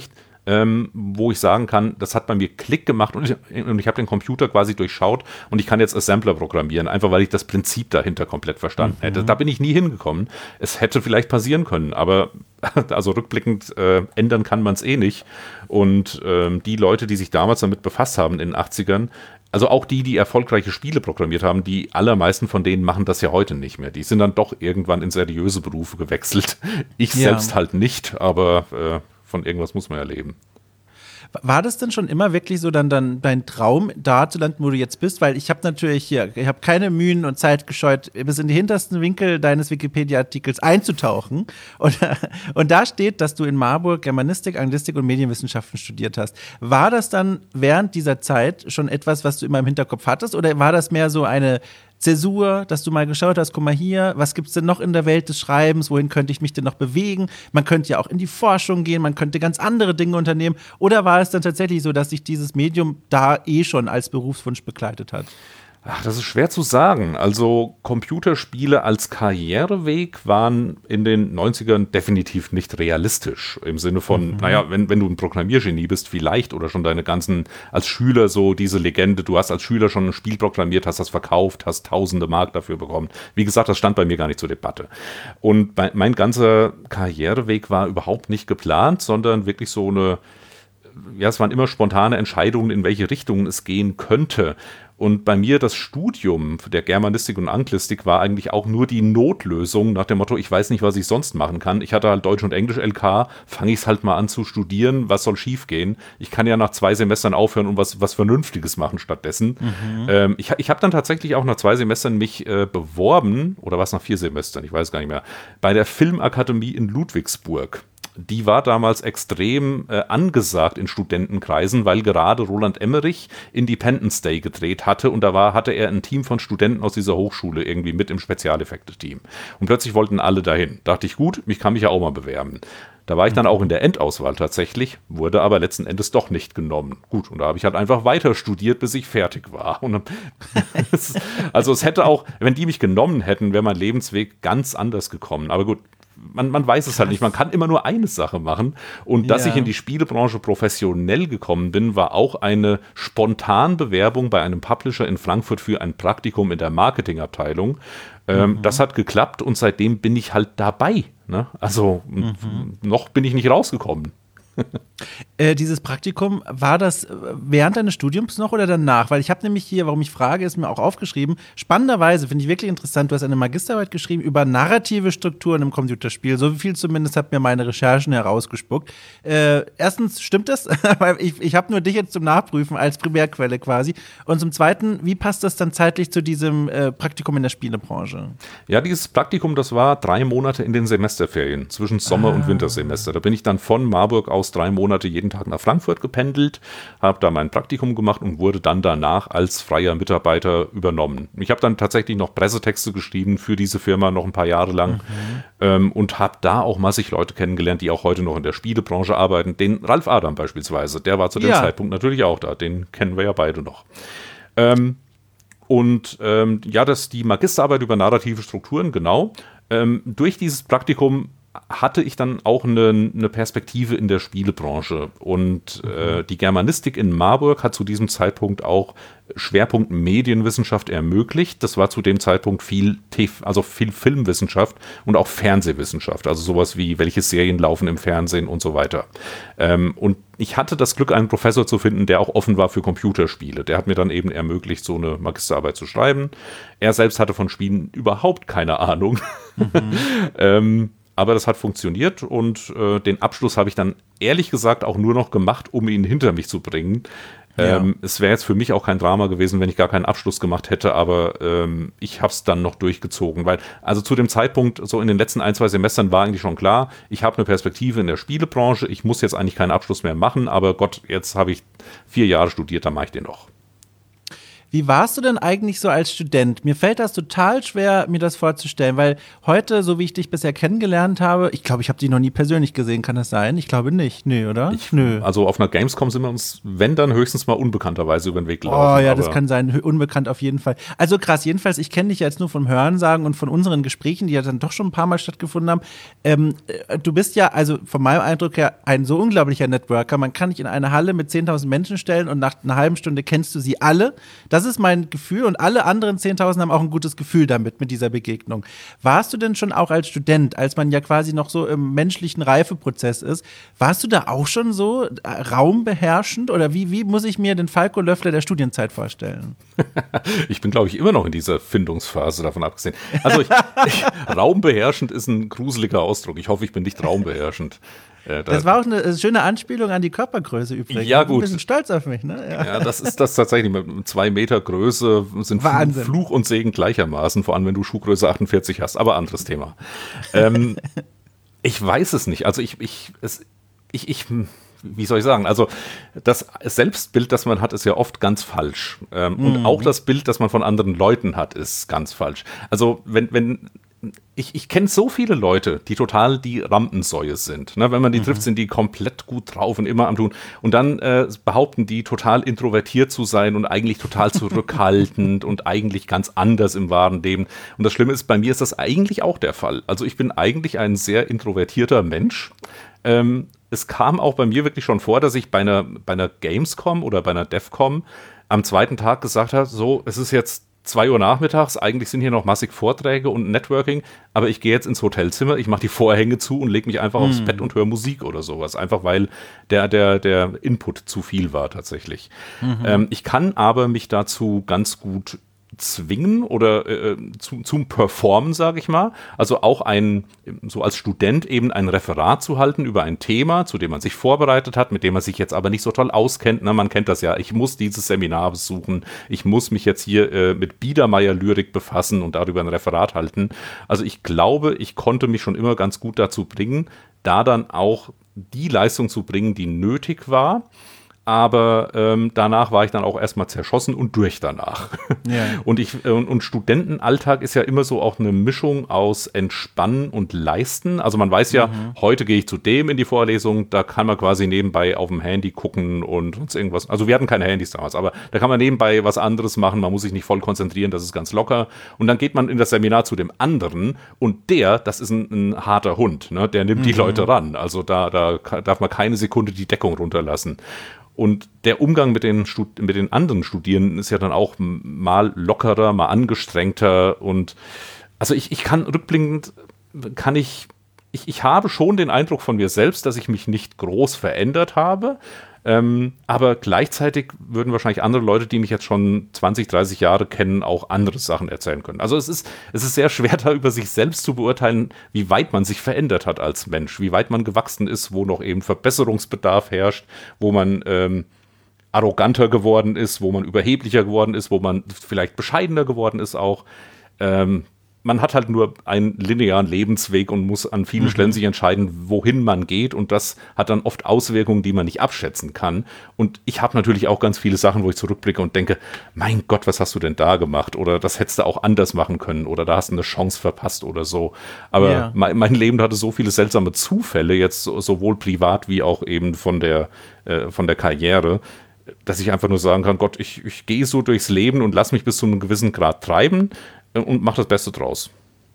wo ich sagen kann, das hat bei mir Klick gemacht und ich habe den Computer quasi durchschaut und ich kann jetzt Assembler programmieren, einfach weil ich das Prinzip dahinter komplett verstanden hätte. Da bin ich nie hingekommen. Es hätte vielleicht passieren können, aber also rückblickend ändern kann man es eh nicht. Und die Leute, die sich damals damit befasst haben in den 80ern, also auch die erfolgreiche Spiele programmiert haben, die allermeisten von denen machen das ja heute nicht mehr. Die sind dann doch irgendwann in seriöse Berufe gewechselt. Ich selbst halt nicht, aber von irgendwas muss man ja leben. War das denn schon immer wirklich so dann dein Traum, da zu landen, wo du jetzt bist? Weil ich habe keine Mühen und Zeit gescheut, bis in die hintersten Winkel deines Wikipedia-Artikels einzutauchen. Und da steht, dass du in Marburg Germanistik, Anglistik und Medienwissenschaften studiert hast. War das dann während dieser Zeit schon etwas, was du immer im Hinterkopf hattest? Oder war das mehr so eine Zäsur, dass du mal geschaut hast, guck mal hier, was gibt's denn noch in der Welt des Schreibens, wohin könnte ich mich denn noch bewegen? Man könnte ja auch in die Forschung gehen, man könnte ganz andere Dinge unternehmen. Oder war es dann tatsächlich so, dass sich dieses Medium da schon als Berufswunsch begleitet hat? Ach, das ist schwer zu sagen. Also Computerspiele als Karriereweg waren in den 90ern definitiv nicht realistisch. Im Sinne von, naja, wenn du ein Programmiergenie bist, vielleicht, oder schon deine ganzen, als Schüler so diese Legende, du hast als Schüler schon ein Spiel programmiert, hast das verkauft, hast tausende Mark dafür bekommen. Wie gesagt, das stand bei mir gar nicht zur Debatte. Und mein ganzer Karriereweg war überhaupt nicht geplant, sondern wirklich so es waren immer spontane Entscheidungen, in welche Richtung es gehen könnte. Und bei mir das Studium der Germanistik und Anglistik war eigentlich auch nur die Notlösung nach dem Motto, ich weiß nicht, was ich sonst machen kann. Ich hatte halt Deutsch und Englisch LK, fange ich es halt mal an zu studieren, was soll schief gehen? Ich kann ja nach 2 Semestern aufhören und was Vernünftiges machen stattdessen. Ich habe dann tatsächlich auch nach 2 Semestern mich beworben, oder was nach 4 Semestern, ich weiß gar nicht mehr, bei der Filmakademie in Ludwigsburg. Die war damals extrem angesagt in Studentenkreisen, weil gerade Roland Emmerich Independence Day gedreht hatte und hatte er ein Team von Studenten aus dieser Hochschule irgendwie mit im Spezialeffekte-Team. Und plötzlich wollten alle dahin. Dachte ich, gut, ich kann mich ja auch mal bewerben. Da war ich dann auch in der Endauswahl tatsächlich, wurde aber letzten Endes doch nicht genommen. Gut, und da habe ich halt einfach weiter studiert, bis ich fertig war. Und also es hätte auch, wenn die mich genommen hätten, wäre mein Lebensweg ganz anders gekommen. Aber gut, man weiß es halt nicht. Man kann immer nur eine Sache machen. Und dass ich in die Spielebranche professionell gekommen bin, war auch eine Spontanbewerbung bei einem Publisher in Frankfurt für ein Praktikum in der Marketingabteilung. Das hat geklappt und seitdem bin ich halt dabei. Ne? Also noch bin ich nicht rausgekommen. Dieses Praktikum, war das während deines Studiums noch oder danach? Weil ich habe nämlich hier, warum ich frage, ist mir auch aufgeschrieben, spannenderweise, finde ich wirklich interessant, du hast eine Magisterarbeit geschrieben über narrative Strukturen im Computerspiel. So viel zumindest hat mir meine Recherchen herausgespuckt. Erstens, stimmt das? Weil ich habe nur dich jetzt zum Nachprüfen als Primärquelle quasi. Und zum Zweiten, wie passt das dann zeitlich zu diesem Praktikum in der Spielebranche? Ja, dieses Praktikum, das war 3 Monate in den Semesterferien, zwischen Sommer- und Wintersemester. Da bin ich dann von Marburg aus 3 Monate jeden Tag nach Frankfurt gependelt, habe da mein Praktikum gemacht und wurde dann danach als freier Mitarbeiter übernommen. Ich habe dann tatsächlich noch Pressetexte geschrieben für diese Firma noch ein paar Jahre lang und habe da auch massig Leute kennengelernt, die auch heute noch in der Spielebranche arbeiten. Den Ralf Adam beispielsweise, der war zu dem Zeitpunkt natürlich auch da. Den kennen wir ja beide noch. Das die Magisterarbeit über narrative Strukturen, genau. Durch dieses Praktikum hatte ich dann auch eine Perspektive in der Spielebranche. Und die Germanistik in Marburg hat zu diesem Zeitpunkt auch Schwerpunkt Medienwissenschaft ermöglicht. Das war zu dem Zeitpunkt viel Filmwissenschaft und auch Fernsehwissenschaft. Also sowas wie, welche Serien laufen im Fernsehen und so weiter. Und ich hatte das Glück, einen Professor zu finden, der auch offen war für Computerspiele. Der hat mir dann eben ermöglicht, so eine Magisterarbeit zu schreiben. Er selbst hatte von Spielen überhaupt keine Ahnung. Aber das hat funktioniert und den Abschluss habe ich dann ehrlich gesagt auch nur noch gemacht, um ihn hinter mich zu bringen. Es wäre jetzt für mich auch kein Drama gewesen, wenn ich gar keinen Abschluss gemacht hätte, aber ich habe es dann noch durchgezogen, weil also zu dem Zeitpunkt, so in den letzten 1, 2 Semestern war eigentlich schon klar, ich habe eine Perspektive in der Spielebranche, ich muss jetzt eigentlich keinen Abschluss mehr machen, aber Gott, jetzt habe ich 4 Jahre studiert, dann mache ich den noch. Wie warst du denn eigentlich so als Student? Mir fällt das total schwer, mir das vorzustellen, weil heute, so wie ich dich bisher kennengelernt habe, ich glaube, ich habe dich noch nie persönlich gesehen, kann das sein? Ich glaube nicht. Nö, oder? Nö. Also auf einer Gamescom sind wir uns, wenn dann, höchstens mal unbekannterweise über den Weg laufen. Oh ja, das kann sein, unbekannt auf jeden Fall. Also krass, jedenfalls, ich kenne dich jetzt nur vom Hörensagen und von unseren Gesprächen, die ja dann doch schon ein paar Mal stattgefunden haben. Du bist ja, also von meinem Eindruck her, ein so unglaublicher Networker. Man kann dich in eine Halle mit 10.000 Menschen stellen und nach einer halben Stunde kennst du sie alle. Das ist mein Gefühl und alle anderen 10.000 haben auch ein gutes Gefühl damit, mit dieser Begegnung. Warst du denn schon auch als Student, als man ja quasi noch so im menschlichen Reifeprozess ist, warst du da auch schon so raumbeherrschend oder wie muss ich mir den Falco Löffler der Studienzeit vorstellen? Ich bin, glaube ich, immer noch in dieser Findungsphase, davon abgesehen. Also raumbeherrschend ist ein gruseliger Ausdruck. Ich hoffe, ich bin nicht raumbeherrschend. Das war auch eine schöne Anspielung an die Körpergröße übrigens. Ja, gut. Du bist ein bisschen stolz auf mich, ne? Ja, das ist das tatsächlich. Mit 2 Meter Größe sind Fluch und Segen gleichermaßen, vor allem wenn du Schuhgröße 48 hast. Aber anderes Thema. Ich weiß es nicht. Also wie soll ich sagen? Also das Selbstbild, das man hat, ist ja oft ganz falsch. Und auch das Bild, das man von anderen Leuten hat, ist ganz falsch. Also ich kenne so viele Leute, die total die Rampensäue sind. Ne? Wenn man die trifft, sind die komplett gut drauf und immer am Tun. Und dann behaupten die, total introvertiert zu sein und eigentlich total zurückhaltend und eigentlich ganz anders im wahren Leben. Und das Schlimme ist, bei mir ist das eigentlich auch der Fall. Also ich bin eigentlich ein sehr introvertierter Mensch. Es kam auch bei mir wirklich schon vor, dass ich bei einer Gamescom oder bei einer DevCom am zweiten Tag gesagt habe, so, es ist jetzt 2 Uhr nachmittags, eigentlich sind hier noch massig Vorträge und Networking, aber ich gehe jetzt ins Hotelzimmer, ich mache die Vorhänge zu und lege mich einfach aufs Bett und höre Musik oder sowas, einfach weil der Input zu viel war tatsächlich. Ich kann aber mich dazu ganz gut zwingen oder zum Performen, sage ich mal. Also auch so als Student eben ein Referat zu halten über ein Thema, zu dem man sich vorbereitet hat, mit dem man sich jetzt aber nicht so toll auskennt. Na, man kennt das ja, ich muss dieses Seminar besuchen, ich muss mich jetzt hier mit Biedermeier-Lyrik befassen und darüber ein Referat halten. Also ich glaube, ich konnte mich schon immer ganz gut dazu bringen, da dann auch die Leistung zu bringen, die nötig war. Aber danach war ich dann auch erstmal zerschossen und durch danach. Ja. Und Studentenalltag ist ja immer so auch eine Mischung aus Entspannen und Leisten. Also man weiß ja, heute gehe ich zu dem in die Vorlesung, da kann man quasi nebenbei auf dem Handy gucken und sonst irgendwas. Also wir hatten keine Handys damals, aber da kann man nebenbei was anderes machen, man muss sich nicht voll konzentrieren, das ist ganz locker. Und dann geht man in das Seminar zu dem anderen und das ist ein harter Hund, ne? Der nimmt die Leute ran. Also da darf man keine Sekunde die Deckung runterlassen. Und der Umgang mit den anderen Studierenden ist ja dann auch mal lockerer, mal angestrengter. Und also ich kann rückblickend, ich habe schon den Eindruck von mir selbst, dass ich mich nicht groß verändert habe. Aber gleichzeitig würden wahrscheinlich andere Leute, die mich jetzt schon 20, 30 Jahre kennen, auch andere Sachen erzählen können. Also es ist sehr schwer, da über sich selbst zu beurteilen, wie weit man sich verändert hat als Mensch, wie weit man gewachsen ist, wo noch eben Verbesserungsbedarf herrscht, wo man arroganter geworden ist, wo man überheblicher geworden ist, wo man vielleicht bescheidener geworden ist auch. Man hat halt nur einen linearen Lebensweg und muss an vielen Stellen sich entscheiden, wohin man geht. Und das hat dann oft Auswirkungen, die man nicht abschätzen kann. Und ich habe natürlich auch ganz viele Sachen, wo ich zurückblicke und denke, mein Gott, was hast du denn da gemacht? Oder das hättest du auch anders machen können. Oder da hast du eine Chance verpasst oder so. Aber mein Leben hatte so viele seltsame Zufälle, jetzt sowohl privat wie auch eben von der Karriere, dass ich einfach nur sagen kann, Gott, ich gehe so durchs Leben und lass mich bis zu einem gewissen Grad treiben und mach das Beste draus.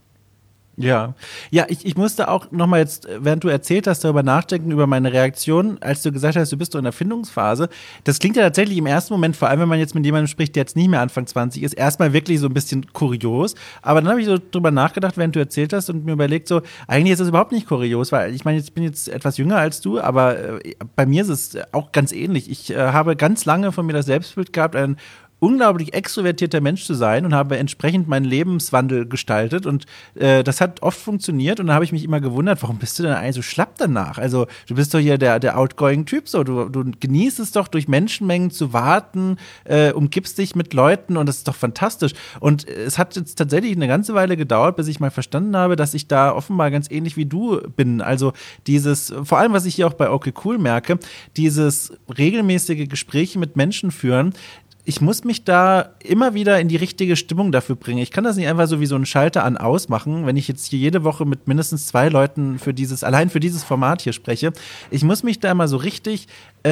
Ja, ich musste auch nochmal jetzt, während du erzählt hast, darüber nachdenken, über meine Reaktion, als du gesagt hast, du bist so in der Findungsphase. Das klingt ja tatsächlich im ersten Moment, vor allem wenn man jetzt mit jemandem spricht, der jetzt nicht mehr Anfang 20 ist, erstmal wirklich so ein bisschen kurios. Aber dann habe ich so drüber nachgedacht, während du erzählt hast und mir überlegt, so, eigentlich ist das überhaupt nicht kurios, weil ich meine, ich bin jetzt etwas jünger als du, aber bei mir ist es auch ganz ähnlich. Ich habe ganz lange von mir das Selbstbild gehabt, ein unglaublich extrovertierter Mensch zu sein und habe entsprechend meinen Lebenswandel gestaltet und das hat oft funktioniert und dann habe ich mich immer gewundert, warum bist du denn eigentlich so schlapp danach? Also du bist doch hier der outgoing Typ, so du genießt es doch, durch Menschenmengen zu warten, umgibst dich mit Leuten und das ist doch fantastisch und es hat jetzt tatsächlich eine ganze Weile gedauert, bis ich mal verstanden habe, dass ich da offenbar ganz ähnlich wie du bin, also vor allem, was ich hier auch bei Okay Cool merke, dieses regelmäßige Gespräche mit Menschen führen. ich muss mich da immer wieder in die richtige Stimmung dafür bringen. Ich kann das nicht einfach so wie so einen Schalter an ausmachen, wenn ich jetzt hier jede Woche mit mindestens 2 Leuten allein für dieses Format hier spreche. Ich muss mich da immer so richtig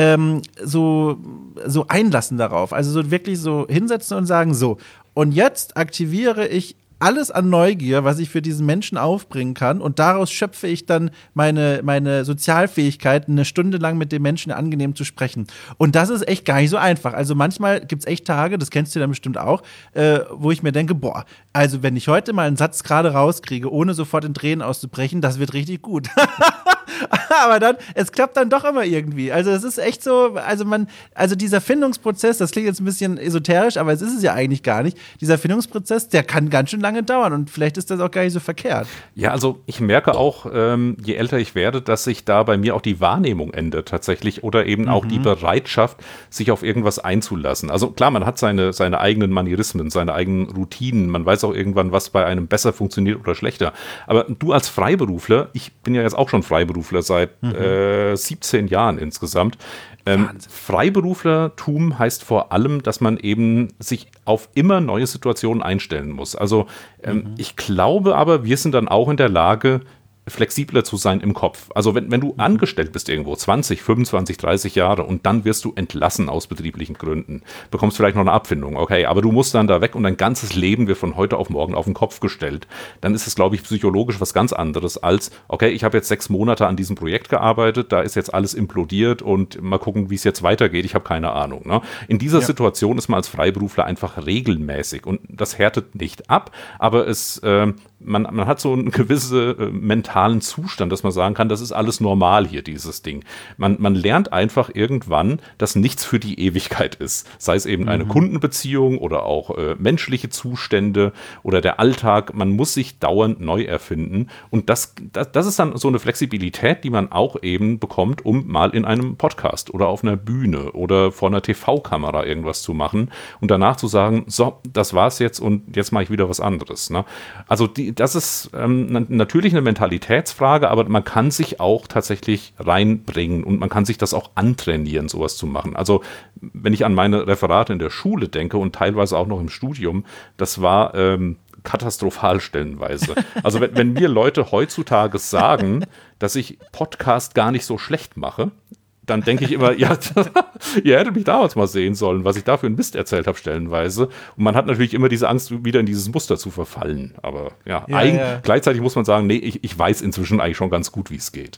so einlassen darauf. Also so wirklich so hinsetzen und sagen, so, und jetzt aktiviere ich alles an Neugier, was ich für diesen Menschen aufbringen kann, und daraus schöpfe ich dann meine Sozialfähigkeit, eine Stunde lang mit dem Menschen angenehm zu sprechen. Und das ist echt gar nicht so einfach. Also manchmal gibt es echt Tage, das kennst du dann bestimmt auch, wo ich mir denke, boah, also wenn ich heute mal einen Satz gerade rauskriege, ohne sofort in Tränen auszubrechen, das wird richtig gut. Aber dann, es klappt dann doch immer irgendwie. Also es ist echt so, also dieser Findungsprozess, das klingt jetzt ein bisschen esoterisch, aber es ist es ja eigentlich gar nicht. Dieser Findungsprozess, der kann ganz schön lange dauern, und vielleicht ist das auch gar nicht so verkehrt. Ja, also ich merke auch, je älter ich werde, dass sich da bei mir auch die Wahrnehmung ändert tatsächlich, oder eben auch die Bereitschaft, sich auf irgendwas einzulassen. Also klar, man hat seine eigenen Manierismen, seine eigenen Routinen, man weiß auch irgendwann, was bei einem besser funktioniert oder schlechter. Aber du als Freiberufler, ich bin ja jetzt auch schon Freiberufler seit 17 Jahren insgesamt. Freiberuflertum heißt vor allem, dass man eben sich auf immer neue Situationen einstellen muss. Also ich glaube aber, wir sind dann auch in der Lage, flexibler zu sein im Kopf. Also wenn du angestellt bist irgendwo, 20, 25, 30 Jahre, und dann wirst du entlassen aus betrieblichen Gründen, bekommst vielleicht noch eine Abfindung, okay, aber du musst dann da weg und dein ganzes Leben wird von heute auf morgen auf den Kopf gestellt, dann ist es, glaube ich, psychologisch was ganz anderes als, okay, ich habe jetzt 6 Monate an diesem Projekt gearbeitet, da ist jetzt alles implodiert und mal gucken, wie es jetzt weitergeht, ich habe keine Ahnung. Ne? In dieser Situation ist man als Freiberufler einfach regelmäßig, und das härtet nicht ab, aber man hat so einen gewissen mentalen Zustand, dass man sagen kann, das ist alles normal hier, dieses Ding. Man lernt einfach irgendwann, dass nichts für die Ewigkeit ist. Sei es eben eine Kundenbeziehung oder auch menschliche Zustände oder der Alltag. Man muss sich dauernd neu erfinden. Und das ist dann so eine Flexibilität, die man auch eben bekommt, um mal in einem Podcast oder auf einer Bühne oder vor einer TV-Kamera irgendwas zu machen und danach zu sagen, so, das war's jetzt und jetzt mache ich wieder was anderes. Ne? Also das ist natürlich eine Mentalitätsfrage, aber man kann sich auch tatsächlich reinbringen und man kann sich das auch antrainieren, sowas zu machen. Also wenn ich an meine Referate in der Schule denke und teilweise auch noch im Studium, das war katastrophal stellenweise. Also wenn mir Leute heutzutage sagen, dass ich Podcast gar nicht so schlecht mache, dann denke ich immer, ja, ihr hättet mich damals mal sehen sollen, was ich da für einen Mist erzählt habe stellenweise. Und man hat natürlich immer diese Angst, wieder in dieses Muster zu verfallen. Aber gleichzeitig muss man sagen, nee, ich weiß inzwischen eigentlich schon ganz gut, wie es geht.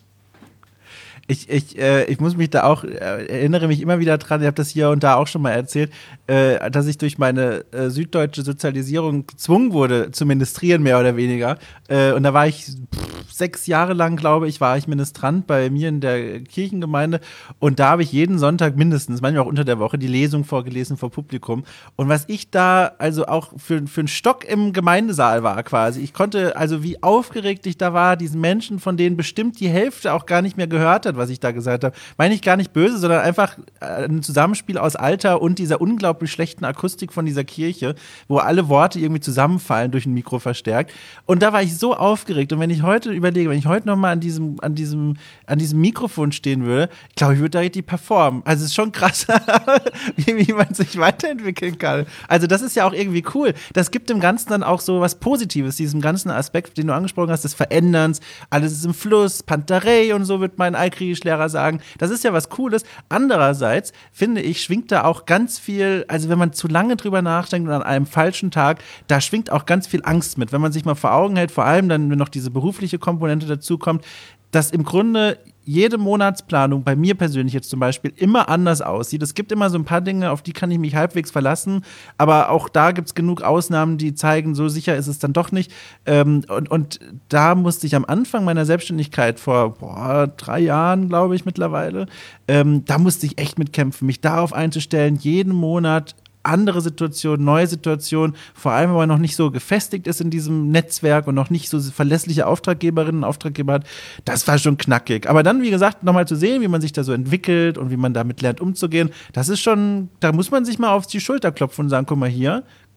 Ich muss mich da auch, erinnere mich immer wieder dran, ich habe das hier und da auch schon mal erzählt, dass ich durch meine süddeutsche Sozialisierung gezwungen wurde zu ministrieren, mehr oder weniger. Und da war ich 6 Jahre lang, glaube ich, war ich Ministrant bei mir in der Kirchengemeinde, und da habe ich jeden Sonntag mindestens, manchmal auch unter der Woche, die Lesung vorgelesen vor Publikum. Und was ich da also auch für einen Stock im Gemeindesaal war quasi, ich konnte, also wie aufgeregt ich da war, diesen Menschen, von denen bestimmt die Hälfte auch gar nicht mehr gehört hat, was ich da gesagt habe, meine ich gar nicht böse, sondern einfach ein Zusammenspiel aus Alter und dieser unglaublich schlechten Akustik von dieser Kirche, wo alle Worte irgendwie zusammenfallen durch ein Mikro verstärkt. Und da war ich so aufgeregt. Und wenn ich heute überlege, wenn ich heute noch mal an diesem Mikrofon stehen würde, ich glaube, ich würde da richtig performen. Also es ist schon krass, wie man sich weiterentwickeln kann. Also das ist ja auch irgendwie cool. Das gibt dem Ganzen dann auch so was Positives, diesem ganzen Aspekt, den du angesprochen hast, des Veränderns. Alles ist im Fluss, Panterei und so, wird mein Altgriechischlehrer sagen. Das ist ja was Cooles. Andererseits, finde ich, schwingt da auch ganz viel, also wenn man zu lange drüber nachdenkt und an einem falschen Tag, da schwingt auch ganz viel Angst mit. Wenn man sich mal vor Augen hält, vor allem dann, wenn noch diese berufliche Komponente dazu kommt, dass im Grunde jede Monatsplanung bei mir persönlich jetzt zum Beispiel immer anders aussieht. Es gibt immer so ein paar Dinge, auf die kann ich mich halbwegs verlassen, aber auch da gibt es genug Ausnahmen, die zeigen, so sicher ist es dann doch nicht. Und da musste ich am Anfang meiner Selbstständigkeit vor 3 Jahren, glaube ich mittlerweile, da musste ich echt mitkämpfen, mich darauf einzustellen, jeden Monat andere Situation, neue Situation, vor allem, wenn man noch nicht so gefestigt ist in diesem Netzwerk und noch nicht so verlässliche Auftraggeberinnen und Auftraggeber hat, das war schon knackig. Aber dann, wie gesagt, nochmal zu sehen, wie man sich da so entwickelt und wie man damit lernt umzugehen, das ist schon, da muss man sich mal auf die Schulter klopfen und sagen, guck mal hier,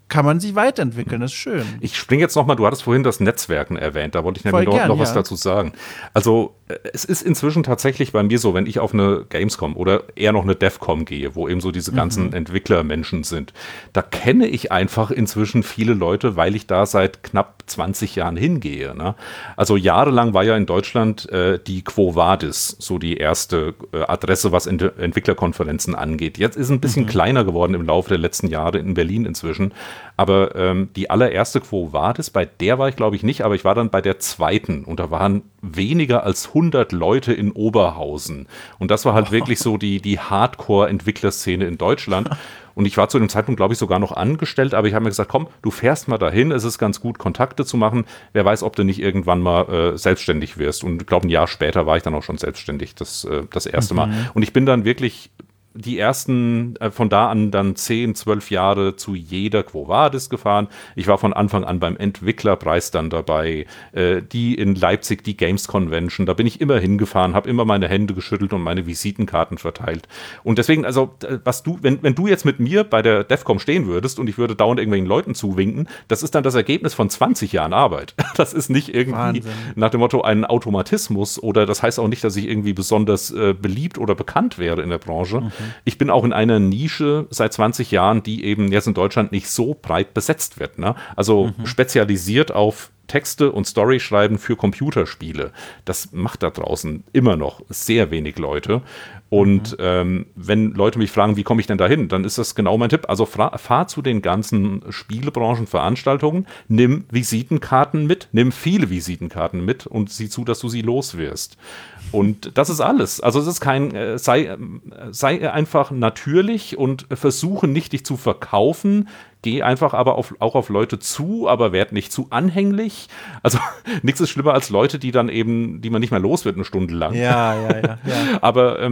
kann man sich weiterentwickeln, das ist schön. Ich springe jetzt nochmal, du hattest vorhin das Netzwerken erwähnt, da wollte ich nämlich noch was dazu sagen. Also es ist inzwischen tatsächlich bei mir so, wenn ich auf eine Gamescom oder eher noch eine DevCom gehe, wo eben so diese ganzen Entwicklermenschen sind, da kenne ich einfach inzwischen viele Leute, weil ich da seit knapp 20 Jahren hingehe. Ne? Also jahrelang war ja in Deutschland die Quo Vadis so die erste Adresse, was Entwicklerkonferenzen angeht. Jetzt ist es ein bisschen kleiner geworden im Laufe der letzten Jahre in Berlin inzwischen. Aber die allererste Quo Vadis, bei der war ich glaube ich nicht, aber ich war dann bei der zweiten und da waren weniger als 100 Leute in Oberhausen. Und das war halt wirklich so die Hardcore-Entwicklerszene in Deutschland. Und ich war zu dem Zeitpunkt, glaube ich, sogar noch angestellt, aber ich habe mir gesagt, komm, du fährst mal dahin, es ist ganz gut, Kontakte zu machen. Wer weiß, ob du nicht irgendwann mal selbstständig wirst. Und ich glaube, ein Jahr später war ich dann auch schon selbstständig, das erste Mal. Und ich bin dann wirklich die ersten, von da an dann 10, 12 Jahre zu jeder Quo Vadis gefahren. Ich war von Anfang an beim Entwicklerpreis dann dabei, die in Leipzig, die Games Convention, da bin ich immer hingefahren, habe immer meine Hände geschüttelt und meine Visitenkarten verteilt. Und deswegen, also, wenn du jetzt mit mir bei der DevCom stehen würdest und ich würde dauernd irgendwelchen Leuten zuwinken, das ist dann das Ergebnis von 20 Jahren Arbeit. Das ist nicht irgendwie Wahnsinn. Nach dem Motto ein Automatismus oder das heißt auch nicht, dass ich irgendwie besonders beliebt oder bekannt wäre in der Branche. Ich bin auch in einer Nische seit 20 Jahren, die eben jetzt in Deutschland nicht so breit besetzt wird. Ne? Also spezialisiert auf Texte und Story schreiben für Computerspiele. Das macht da draußen immer noch sehr wenig Leute. Und wenn Leute mich fragen, wie komme ich denn da hin, dann ist das genau mein Tipp. Also fahr zu den ganzen Spielebranchenveranstaltungen, nimm Visitenkarten mit, nimm viele Visitenkarten mit und sieh zu, dass du sie los wirst. Und das ist alles. Also es ist sei einfach natürlich und versuche nicht, dich zu verkaufen. Geh einfach aber auch auf Leute zu, aber werd nicht zu anhänglich. Also nichts ist schlimmer als Leute, die man nicht mehr los wird eine Stunde lang. Ja. Aber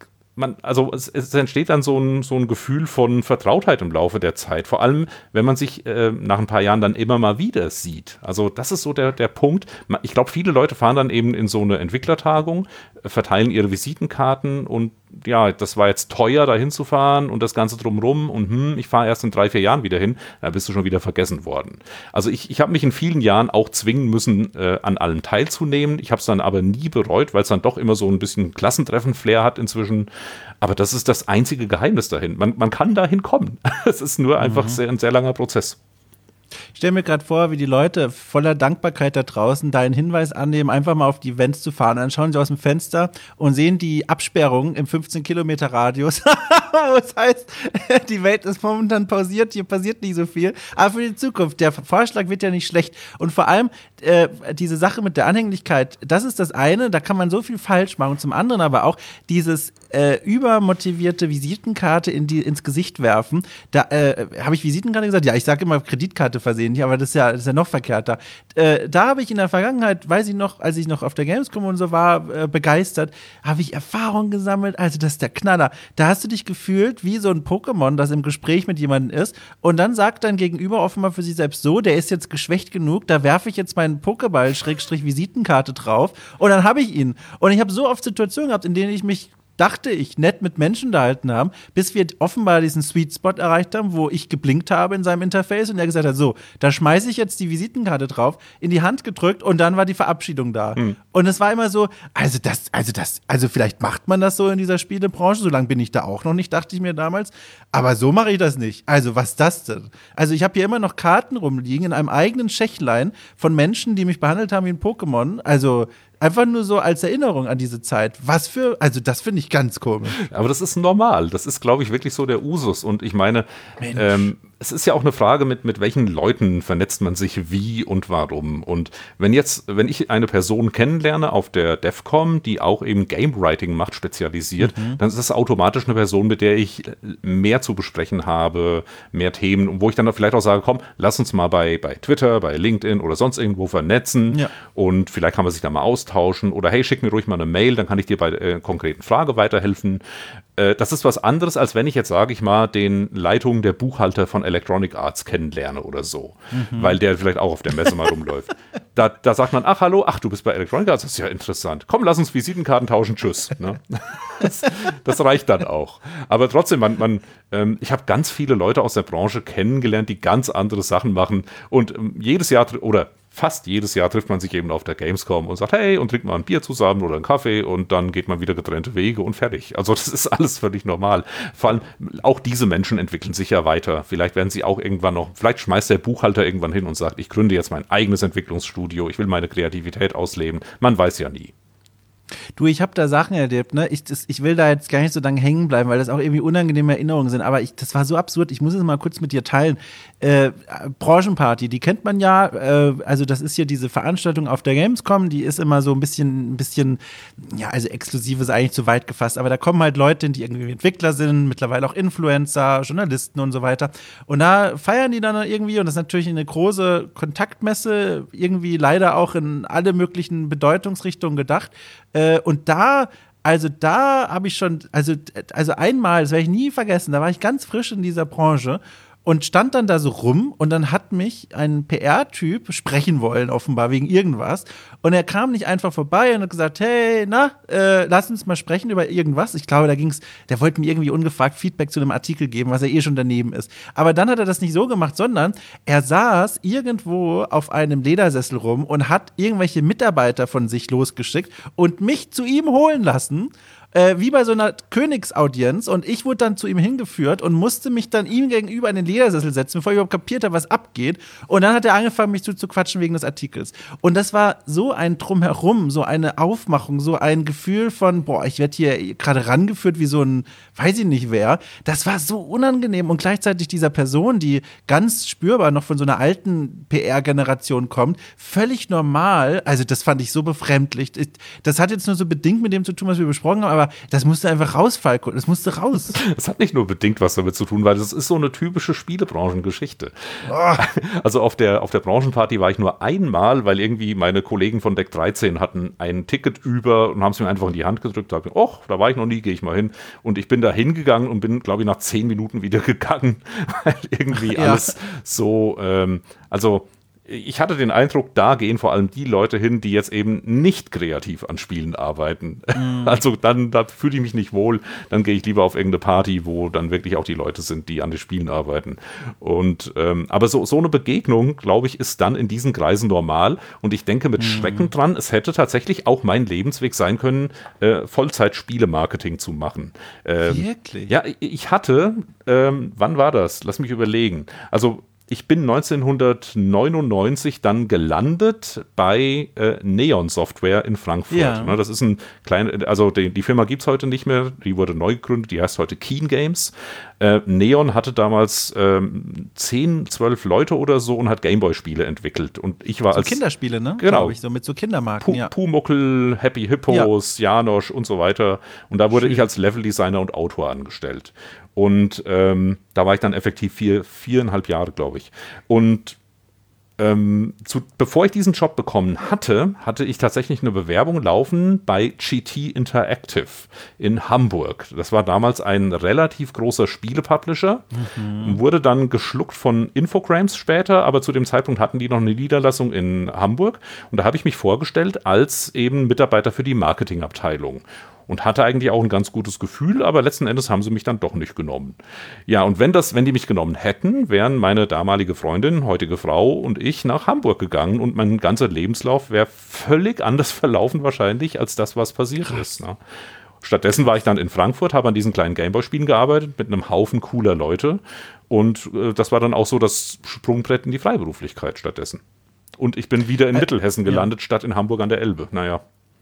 es entsteht dann so ein Gefühl von Vertrautheit im Laufe der Zeit. Vor allem, wenn man sich nach ein paar Jahren dann immer mal wieder sieht. Also das ist so der Punkt. Ich glaube, viele Leute fahren dann eben in so eine Entwicklertagung, verteilen ihre Visitenkarten und ja, das war jetzt teuer, da hinzufahren und das Ganze drumrum und ich fahre erst in 3-4 Jahren wieder hin, dann bist du schon wieder vergessen worden. Also ich habe mich in vielen Jahren auch zwingen müssen, an allem teilzunehmen. Ich habe es dann aber nie bereut, weil es dann doch immer so ein bisschen Klassentreffen-Flair hat inzwischen. Aber das ist das einzige Geheimnis dahin. Man kann dahin kommen. Es ist nur einfach ein sehr langer Prozess. Ich stelle mir gerade vor, wie die Leute voller Dankbarkeit da draußen deinen Hinweis annehmen, einfach mal auf die Events zu fahren. Dann schauen sie aus dem Fenster und sehen die Absperrung im 15-Kilometer-Radius. Das heißt, die Welt ist momentan pausiert, hier passiert nicht so viel. Aber für die Zukunft, der Vorschlag wird ja nicht schlecht. Und vor allem diese Sache mit der Anhänglichkeit, das ist das eine, da kann man so viel falsch machen. Und zum anderen aber auch dieses übermotivierte Visitenkarte ins Gesicht werfen. Da habe ich Visitenkarte gesagt? Ja, ich sage immer Kreditkarte versehentlich, aber das ist ja noch verkehrter. Da habe ich in der Vergangenheit, weiß ich noch, als ich noch auf der Gamescom und so war, begeistert, habe ich Erfahrung gesammelt. Also das ist der Knaller. Da hast du dich gefühlt wie so ein Pokémon, das im Gespräch mit jemandem ist und dann sagt dein Gegenüber offenbar für sich selbst so, der ist jetzt geschwächt genug, da werfe ich jetzt meinen Pokéball-Visitenkarte drauf und dann habe ich ihn. Und ich habe so oft Situationen gehabt, in denen ich mich dachte ich, nett mit Menschen unterhalten haben, bis wir offenbar diesen Sweet Spot erreicht haben, wo ich geblinkt habe in seinem Interface und er gesagt hat, so, da schmeiße ich jetzt die Visitenkarte drauf, in die Hand gedrückt und dann war die Verabschiedung da. Und es war immer so, also vielleicht macht man das so in dieser Spielebranche, so lange bin ich da auch noch nicht, dachte ich mir damals, aber so mache ich das nicht. Also was ist das denn? Also ich habe hier immer noch Karten rumliegen in einem eigenen Schächlein von Menschen, die mich behandelt haben wie ein Pokémon, also einfach nur so als Erinnerung an diese Zeit. Also das finde ich ganz komisch. Aber das ist normal. Das ist, glaube ich, wirklich so der Usus. Und ich meine, es ist ja auch eine Frage, mit welchen Leuten vernetzt man sich wie und warum. Und wenn ich eine Person kennenlerne auf der DevCom, die auch eben Game Writing macht, spezialisiert, dann ist das automatisch eine Person, mit der ich mehr zu besprechen habe, mehr Themen, und wo ich dann vielleicht auch sage, komm, lass uns mal bei Twitter, bei LinkedIn oder sonst irgendwo vernetzen und vielleicht kann man sich da mal austauschen oder hey, schick mir ruhig mal eine Mail, dann kann ich dir bei der konkreten Frage weiterhelfen. Das ist was anderes, als wenn ich jetzt, sage ich mal, den Leitungen der Buchhalter von Electronic Arts kennenlerne oder so, weil der vielleicht auch auf der Messe mal rumläuft. Da sagt man, ach hallo, ach du bist bei Electronic Arts, das ist ja interessant. Komm, lass uns Visitenkarten tauschen, tschüss. Ne? Das reicht dann auch. Aber trotzdem, ich habe ganz viele Leute aus der Branche kennengelernt, die ganz andere Sachen machen und jedes Jahr oder fast jedes Jahr trifft man sich eben auf der Gamescom und sagt, hey, und trinkt mal ein Bier zusammen oder einen Kaffee und dann geht man wieder getrennte Wege und fertig. Also das ist alles völlig normal. Vor allem auch diese Menschen entwickeln sich ja weiter. Vielleicht werden sie auch irgendwann vielleicht schmeißt der Buchhalter irgendwann hin und sagt, ich gründe jetzt mein eigenes Entwicklungsstudio, ich will meine Kreativität ausleben. Man weiß ja nie. Du, ich habe da Sachen erlebt, ne? Ich will da jetzt gar nicht so lange hängen bleiben, weil das auch irgendwie unangenehme Erinnerungen sind. Aber das war so absurd. Ich muss es mal kurz mit dir teilen. Branchenparty, die kennt man ja. Also das ist hier diese Veranstaltung auf der Gamescom. Die ist immer so ein bisschen, ja, also exklusiv ist eigentlich zu weit gefasst. Aber da kommen halt Leute, die irgendwie Entwickler sind, mittlerweile auch Influencer, Journalisten und so weiter. Und da feiern die dann irgendwie. Und das ist natürlich eine große Kontaktmesse, irgendwie leider auch in alle möglichen Bedeutungsrichtungen gedacht. Und da habe ich schon, also einmal, das werde ich nie vergessen, da war ich ganz frisch in dieser Branche und stand dann da so rum und dann hat mich ein PR-Typ sprechen wollen, offenbar wegen irgendwas. Und er kam nicht einfach vorbei und hat gesagt, hey, lass uns mal sprechen über irgendwas. Ich glaube, der wollte mir irgendwie ungefragt Feedback zu einem Artikel geben, was ja schon daneben ist. Aber dann hat er das nicht so gemacht, sondern er saß irgendwo auf einem Ledersessel rum und hat irgendwelche Mitarbeiter von sich losgeschickt und mich zu ihm holen lassen. Wie bei so einer Königsaudienz und ich wurde dann zu ihm hingeführt und musste mich dann ihm gegenüber in den Ledersessel setzen, bevor ich überhaupt kapiert habe, was abgeht. Und dann hat er angefangen, mich zu quatschen wegen des Artikels. Und das war so ein Drumherum, so eine Aufmachung, so ein Gefühl von, ich werde hier gerade rangeführt wie so ein, weiß ich nicht wer. Das war so unangenehm und gleichzeitig dieser Person, die ganz spürbar noch von so einer alten PR-Generation kommt, völlig normal. Also das fand ich so befremdlich. Das hat jetzt nur so bedingt mit dem zu tun, was wir besprochen haben, aber das musste einfach raus, Falco. Das musste raus. Das hat nicht nur bedingt was damit zu tun, weil das ist so eine typische Spielebranchengeschichte. Oh. Also auf der Branchenparty war ich nur einmal, weil irgendwie meine Kollegen von Deck 13 hatten ein Ticket über und haben es mir einfach in die Hand gedrückt und sagten, da war ich noch nie, gehe ich mal hin. Und ich bin da hingegangen und bin, glaube ich, nach 10 Minuten wieder gegangen, weil irgendwie alles so, ich hatte den Eindruck, da gehen vor allem die Leute hin, die jetzt eben nicht kreativ an Spielen arbeiten. Also da fühle ich mich nicht wohl. Dann gehe ich lieber auf irgendeine Party, wo dann wirklich auch die Leute sind, die an den Spielen arbeiten. Und aber so eine Begegnung, glaube ich, ist dann in diesen Kreisen normal. Und ich denke mit Schrecken dran, es hätte tatsächlich auch mein Lebensweg sein können, Vollzeit-Spiele-Marketing zu machen. Wirklich? Ja, ich hatte, wann war das? Lass mich überlegen. Also ich bin 1999 dann gelandet bei Neon Software in Frankfurt. Ja. Das ist ein kleiner, also die Firma gibt es heute nicht mehr, die wurde neu gegründet, die heißt heute Keen Games. Neon hatte damals 10, 12 Leute oder so und hat Gameboy-Spiele entwickelt. Und ich war so als Kinderspiele, ne? Genau. Glaube ich, so mit so Kindermarken. Pumuckl, Happy Hippos, Janosch und so weiter. Und da wurde ich als Leveldesigner und Autor angestellt. Und da war ich dann effektiv 4,5 Jahre, glaube ich. Und bevor ich diesen Job bekommen hatte ich tatsächlich eine Bewerbung laufen bei GT Interactive in Hamburg. Das war damals ein relativ großer Spielepublisher, wurde dann geschluckt von Infogrames später, aber zu dem Zeitpunkt hatten die noch eine Niederlassung in Hamburg. Und da habe ich mich vorgestellt als eben Mitarbeiter für die Marketingabteilung. Und hatte eigentlich auch ein ganz gutes Gefühl, aber letzten Endes haben sie mich dann doch nicht genommen. Ja, und wenn die mich genommen hätten, wären meine damalige Freundin, heutige Frau und ich nach Hamburg gegangen und mein ganzer Lebenslauf wäre völlig anders verlaufen wahrscheinlich, als das, was passiert ist. Ne? Stattdessen war ich dann in Frankfurt, habe an diesen kleinen Gameboy-Spielen gearbeitet mit einem Haufen cooler Leute und das war dann auch so das Sprungbrett in die Freiberuflichkeit stattdessen. Und ich bin wieder in Mittelhessen gelandet, statt in Hamburg an der Elbe. Naja.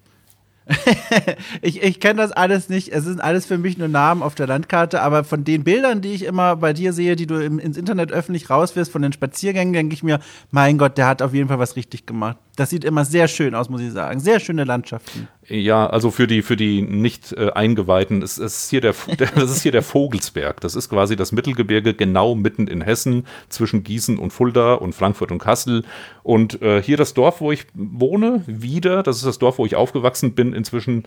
Ich kenne das alles nicht. Es sind alles für mich nur Namen auf der Landkarte, aber von den Bildern, die ich immer bei dir sehe, die du ins Internet öffentlich rauswirfst, von den Spaziergängen, denke ich mir, mein Gott, der hat auf jeden Fall was richtig gemacht. Das sieht immer sehr schön aus, muss ich sagen. Sehr schöne Landschaften. Ja, also für die nicht Eingeweihten, das ist hier der Vogelsberg. Das ist quasi das Mittelgebirge genau mitten in Hessen, zwischen Gießen und Fulda und Frankfurt und Kassel. Und hier das Dorf, wo ich wohne, wieder, das ist das Dorf, wo ich aufgewachsen bin inzwischen.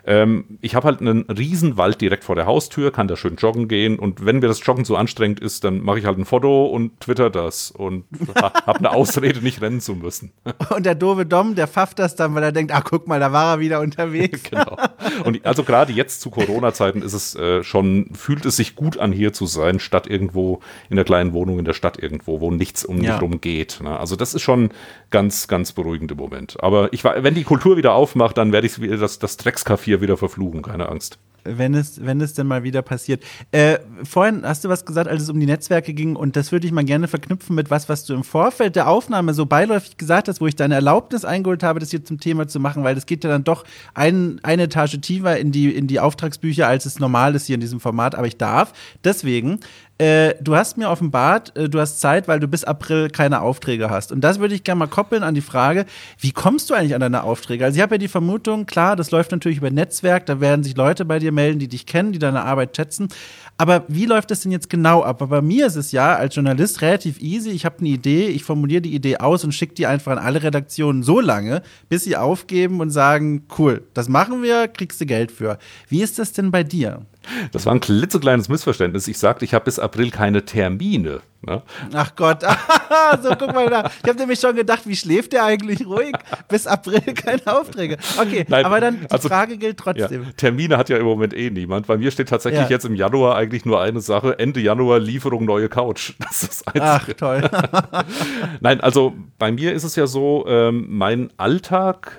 Ich habe halt einen Riesenwald direkt vor der Haustür, kann da schön joggen gehen. Und wenn mir das Joggen so anstrengend ist, dann mache ich halt ein Foto und twitter das und habe eine Ausrede, nicht rennen zu müssen. Und der doofe Dom, der pfafft das dann, weil er denkt, guck mal, da war er wieder unterwegs. Genau. Und also gerade jetzt zu Corona-Zeiten ist es fühlt es sich gut an, hier zu sein, statt irgendwo in der kleinen Wohnung in der Stadt irgendwo, wo nichts um mich rum geht. Ne? Also das ist schon ganz, ganz beruhigend im Moment. Aber wenn die Kultur wieder aufmacht, dann werde ich das Dreckskaff wieder verfluchen, keine Angst. Wenn es denn mal wieder passiert. Vorhin hast du was gesagt, als es um die Netzwerke ging, und das würde ich mal gerne verknüpfen mit was du im Vorfeld der Aufnahme so beiläufig gesagt hast, wo ich deine Erlaubnis eingeholt habe, das hier zum Thema zu machen, weil das geht ja dann doch eine Etage tiefer in die Auftragsbücher, als es normal ist hier in diesem Format, aber ich darf. Deswegen, du hast mir offenbart, du hast Zeit, weil du bis April keine Aufträge hast. Und das würde ich gerne mal koppeln an die Frage, wie kommst du eigentlich an deine Aufträge? Also ich habe ja die Vermutung, klar, das läuft natürlich über Netzwerk, da werden sich Leute bei dir melden, die dich kennen, die deine Arbeit schätzen. Aber wie läuft das denn jetzt genau ab? Aber bei mir ist es ja als Journalist relativ easy. Ich habe eine Idee, ich formuliere die Idee aus und schicke die einfach an alle Redaktionen so lange, bis sie aufgeben und sagen, cool, das machen wir, kriegst du Geld für. Wie ist das denn bei dir? Das war ein klitzekleines Missverständnis. Ich sagte, ich habe bis April keine Termine. Ne? Ach Gott, so guck mal da. Ich habe nämlich schon gedacht, wie schläft der eigentlich ruhig? Bis April keine Aufträge. Okay, nein, aber dann die Frage gilt trotzdem. Ja, Termine hat ja im Moment niemand. Bei mir steht tatsächlich jetzt im Januar eigentlich nur eine Sache. Ende Januar Lieferung neue Couch. Das ist das Einzige. Ach, toll. Nein, also bei mir ist es ja so, mein Alltag,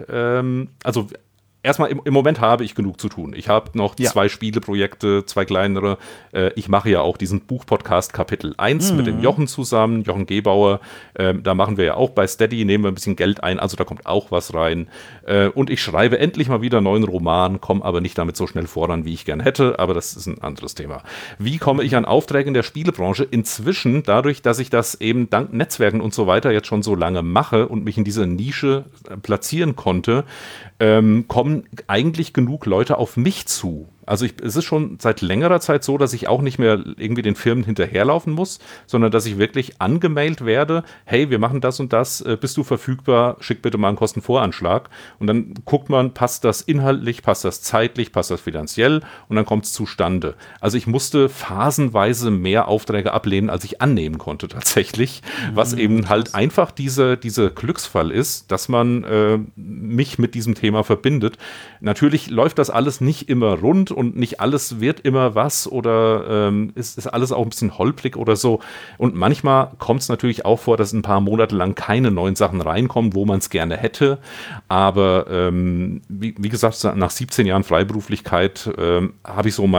erstmal, im Moment habe ich genug zu tun. Ich habe noch 2 Spieleprojekte, 2 kleinere. Ich mache ja auch diesen Buch-Podcast Kapitel 1 mit dem Jochen zusammen, Jochen Gebauer. Da machen wir ja auch bei Steady, nehmen wir ein bisschen Geld ein, also da kommt auch was rein. Und ich schreibe endlich mal wieder einen neuen Roman, komme aber nicht damit so schnell voran, wie ich gern hätte, aber das ist ein anderes Thema. Wie komme ich an Aufträge in der Spielebranche? Inzwischen, dadurch, dass ich das eben dank Netzwerken und so weiter jetzt schon so lange mache und mich in dieser Nische platzieren konnte, kommen eigentlich genug Leute auf mich zu. Also es ist schon seit längerer Zeit so, dass ich auch nicht mehr irgendwie den Firmen hinterherlaufen muss, sondern dass ich wirklich angemailt werde, hey, wir machen das und das, bist du verfügbar, schick bitte mal einen Kostenvoranschlag. Und dann guckt man, passt das inhaltlich, passt das zeitlich, passt das finanziell, und dann kommt es zustande. Also ich musste phasenweise mehr Aufträge ablehnen, als ich annehmen konnte tatsächlich, was eben halt einfach dieser Glücksfall ist, dass man mich mit diesem Thema verbindet. Natürlich läuft das alles nicht immer rund und nicht alles wird immer was oder ist alles auch ein bisschen holprig oder so. Und manchmal kommt es natürlich auch vor, dass ein paar Monate lang keine neuen Sachen reinkommen, wo man es gerne hätte. Aber wie gesagt, nach 17 Jahren Freiberuflichkeit habe ich so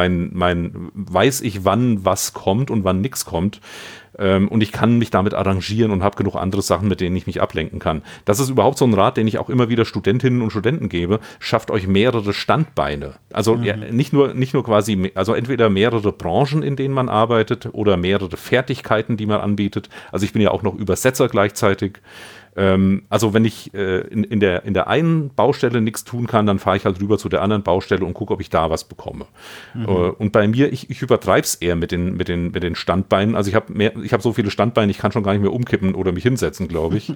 weiß ich, wann was kommt und wann nichts kommt. Und ich kann mich damit arrangieren und habe genug andere Sachen, mit denen ich mich ablenken kann. Das ist überhaupt so ein Rat, den ich auch immer wieder Studentinnen und Studenten gebe. Schafft euch mehrere Standbeine. Also nicht nur quasi, also entweder mehrere Branchen, in denen man arbeitet, oder mehrere Fertigkeiten, die man anbietet. Also ich bin ja auch noch Übersetzer gleichzeitig. Also wenn ich in der einen Baustelle nichts tun kann, dann fahre ich halt rüber zu der anderen Baustelle und gucke, ob ich da was bekomme. Und bei mir, ich übertreibe es eher mit den Standbeinen. Also ich habe so viele Standbeine, ich kann schon gar nicht mehr umkippen oder mich hinsetzen, glaube ich.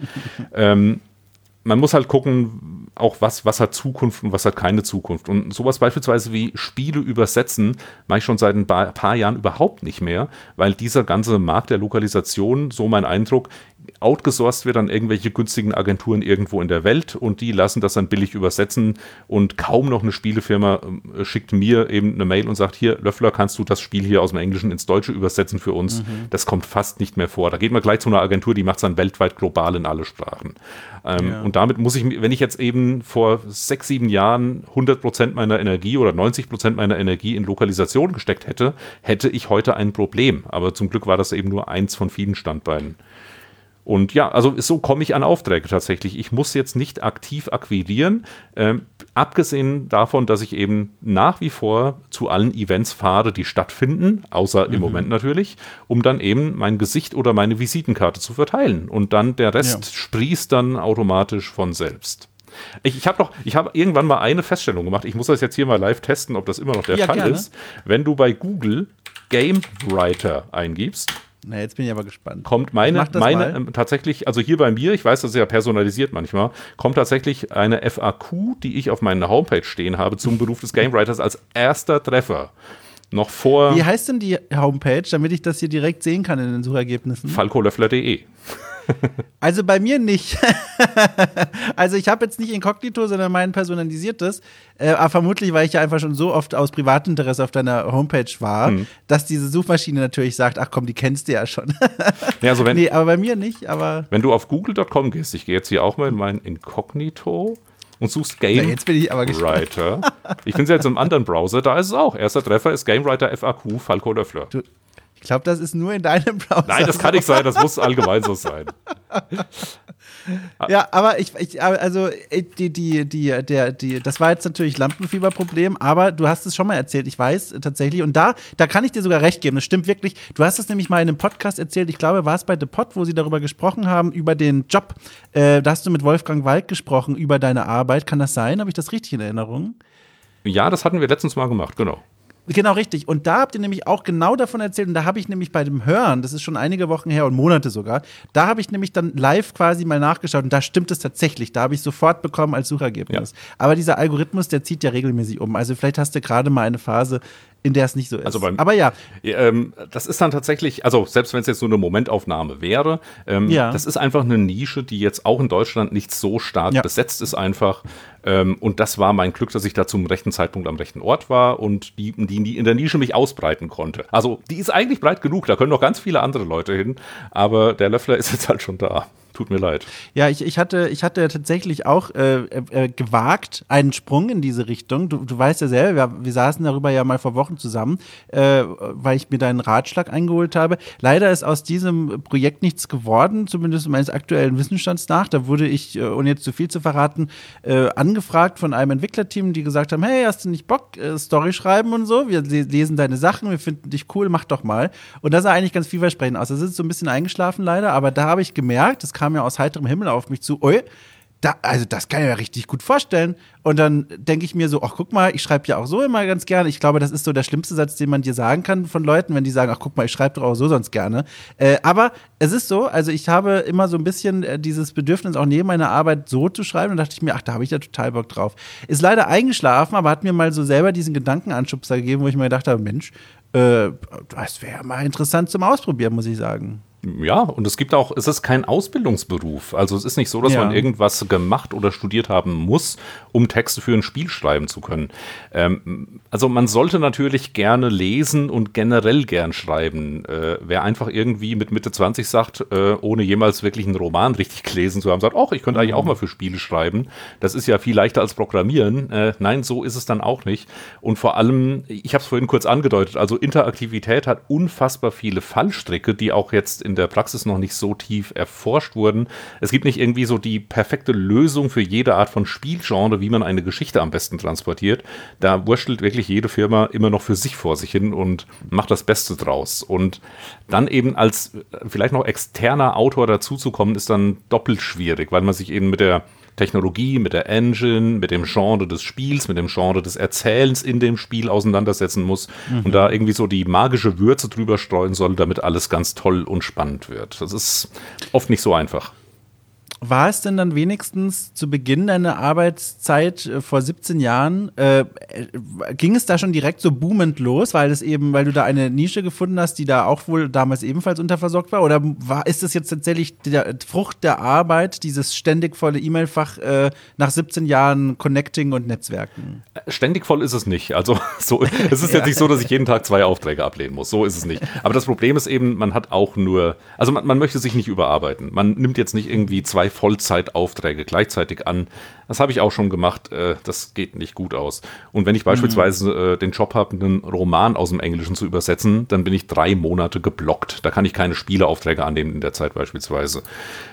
Man muss halt gucken, auch was hat Zukunft und was hat keine Zukunft. Und sowas beispielsweise wie Spiele übersetzen mache ich schon seit ein paar Jahren überhaupt nicht mehr, weil dieser ganze Markt der Lokalisation, so mein Eindruck, outgesourced wird an irgendwelche günstigen Agenturen irgendwo in der Welt, und die lassen das dann billig übersetzen, und kaum noch eine Spielefirma schickt mir eben eine Mail und sagt, hier, Löffler, kannst du das Spiel hier aus dem Englischen ins Deutsche übersetzen für uns? Das kommt fast nicht mehr vor. Da geht man gleich zu einer Agentur, die macht es dann weltweit global in alle Sprachen. Und damit muss ich, wenn ich jetzt eben vor 6, 7 Jahren 100% meiner Energie oder 90% meiner Energie in Lokalisation gesteckt hätte ich heute ein Problem. Aber zum Glück war das eben nur eins von vielen Standbeinen. Und ja, also so komme ich an Aufträge tatsächlich. Ich muss jetzt nicht aktiv akquirieren, abgesehen davon, dass ich eben nach wie vor zu allen Events fahre, die stattfinden, außer im Moment natürlich, um dann eben mein Gesicht oder meine Visitenkarte zu verteilen. Und dann der Rest sprießt dann automatisch von selbst. Ich habe irgendwann mal eine Feststellung gemacht. Ich muss das jetzt hier mal live testen, ob das immer noch der Fall ist. Wenn du bei Google Game Writer eingibst, na, jetzt bin ich aber gespannt. Kommt meine tatsächlich, also hier bei mir, ich weiß, das ist ja personalisiert manchmal, kommt tatsächlich eine FAQ, die ich auf meiner Homepage stehen habe, zum Beruf des Game Writers als erster Treffer. Noch vor. Wie heißt denn die Homepage, damit ich das hier direkt sehen kann in den Suchergebnissen? falkolöffler.de. Also bei mir nicht. Also ich habe jetzt nicht Inkognito, sondern mein personalisiertes. Aber vermutlich, weil ich ja einfach schon so oft aus Privatinteresse auf deiner Homepage war, dass diese Suchmaschine natürlich sagt, ach komm, die kennst du ja schon. Ja, also nee, aber bei mir nicht. Aber wenn du auf google.com gehst, ich gehe jetzt hier auch mal in mein Inkognito und suchst Game jetzt bin ich aber Writer. Ich finde es jetzt im anderen Browser, da ist es auch. Erster Treffer ist Game Writer FAQ Falco Löffler. Ich glaube, das ist nur in deinem Browser. Nein, das kann nicht sein, das muss allgemein so sein. Ja, aber das war jetzt natürlich Lampenfieberproblem, aber du hast es schon mal erzählt, ich weiß tatsächlich, und da kann ich dir sogar recht geben, das stimmt wirklich. Du hast es nämlich mal in einem Podcast erzählt, ich glaube, war es bei The Pod, wo sie darüber gesprochen haben, über den Job. Da hast du mit Wolfgang Walk gesprochen, über deine Arbeit. Kann das sein? Habe ich das richtig in Erinnerung? Ja, das hatten wir letztens mal gemacht, genau. Genau, richtig. Und da habt ihr nämlich auch genau davon erzählt. Und da habe ich nämlich bei dem Hören, das ist schon einige Wochen her und Monate sogar, da habe ich nämlich dann live quasi mal nachgeschaut. Und da stimmt es tatsächlich. Da habe ich sofort bekommen als Suchergebnis. Ja. Aber dieser Algorithmus, der zieht ja regelmäßig um. Also vielleicht hast du gerade mal eine Phase, in der es nicht so ist. Also aber ja. Das ist dann tatsächlich, also selbst wenn es jetzt nur eine Momentaufnahme wäre, das ist einfach eine Nische, die jetzt auch in Deutschland nicht so stark besetzt ist einfach. Und das war mein Glück, dass ich da zum rechten Zeitpunkt am rechten Ort war und die in der Nische mich ausbreiten konnte. Also die ist eigentlich breit genug, da können noch ganz viele andere Leute hin, aber der Löffler ist jetzt halt schon da. Tut mir leid. Ja, ich hatte tatsächlich auch gewagt, einen Sprung in diese Richtung. Du weißt ja selber, wir saßen darüber ja mal vor Wochen zusammen, weil ich mir deinen Ratschlag eingeholt habe. Leider ist aus diesem Projekt nichts geworden, zumindest meines aktuellen Wissensstands nach. Da wurde ich, ohne jetzt zu viel zu verraten, angefragt von einem Entwicklerteam, die gesagt haben, hey, hast du nicht Bock, Story schreiben und so? Wir lesen deine Sachen, wir finden dich cool, mach doch mal. Und das sah eigentlich ganz vielversprechend aus. Das ist so ein bisschen eingeschlafen leider, aber da habe ich gemerkt, das kam ja aus heiterem Himmel auf mich zu, also das kann ich mir richtig gut vorstellen. Und dann denke ich mir so, ach guck mal, ich schreibe ja auch so immer ganz gerne. Ich glaube, das ist so der schlimmste Satz, den man dir sagen kann von Leuten, wenn die sagen, ach guck mal, ich schreibe doch auch so sonst gerne. Aber es ist so, also ich habe immer so ein bisschen dieses Bedürfnis, auch neben meiner Arbeit so zu schreiben. Und dachte ich mir, ach, da habe ich ja total Bock drauf. Ist leider eingeschlafen, aber hat mir mal so selber diesen Gedankenanschubser gegeben, wo ich mir gedacht habe, Mensch, das wäre mal interessant zum Ausprobieren, muss ich sagen. Ja, und es ist kein Ausbildungsberuf. Also es ist nicht so, dass man irgendwas gemacht oder studiert haben muss, um Texte für ein Spiel schreiben zu können. Also man sollte natürlich gerne lesen und generell gern schreiben. Wer einfach irgendwie mit Mitte 20 sagt, ohne jemals wirklich einen Roman richtig gelesen zu haben, sagt, ach, ich könnte eigentlich auch mal für Spiele schreiben. Das ist ja viel leichter als Programmieren. Nein, so ist es dann auch nicht. Und vor allem, ich habe es vorhin kurz angedeutet, also Interaktivität hat unfassbar viele Fallstricke, die auch jetzt in der Praxis noch nicht so tief erforscht wurden. Es gibt nicht irgendwie so die perfekte Lösung für jede Art von Spielgenre, wie man eine Geschichte am besten transportiert. Da wurschtelt wirklich jede Firma immer noch für sich vor sich hin und macht das Beste draus. Und dann eben als vielleicht noch externer Autor dazuzukommen, ist dann doppelt schwierig, weil man sich eben mit der Technologie, mit der Engine, mit dem Genre des Spiels, mit dem Genre des Erzählens in dem Spiel auseinandersetzen muss und da irgendwie so die magische Würze drüber streuen soll, damit alles ganz toll und spannend wird. Das ist oft nicht so einfach. War es denn dann wenigstens zu Beginn deiner Arbeitszeit vor 17 Jahren, ging es da schon direkt so boomend los, weil du da eine Nische gefunden hast, die da auch wohl damals ebenfalls unterversorgt war? Oder ist es jetzt tatsächlich die Frucht der Arbeit, dieses ständig volle E-Mail-Fach nach 17 Jahren Connecting und Netzwerken? Ständig voll ist es nicht. Also es ist jetzt nicht so, dass ich jeden Tag 2 Aufträge ablehnen muss. So ist es nicht. Aber das Problem ist eben, man hat auch nur, also man möchte sich nicht überarbeiten. Man nimmt jetzt nicht irgendwie 2 Vollzeitaufträge gleichzeitig an. Das habe ich auch schon gemacht. Das geht nicht gut aus. Und wenn ich beispielsweise den Job habe, einen Roman aus dem Englischen zu übersetzen, dann bin ich 3 Monate geblockt. Da kann ich keine Spieleaufträge annehmen in der Zeit beispielsweise.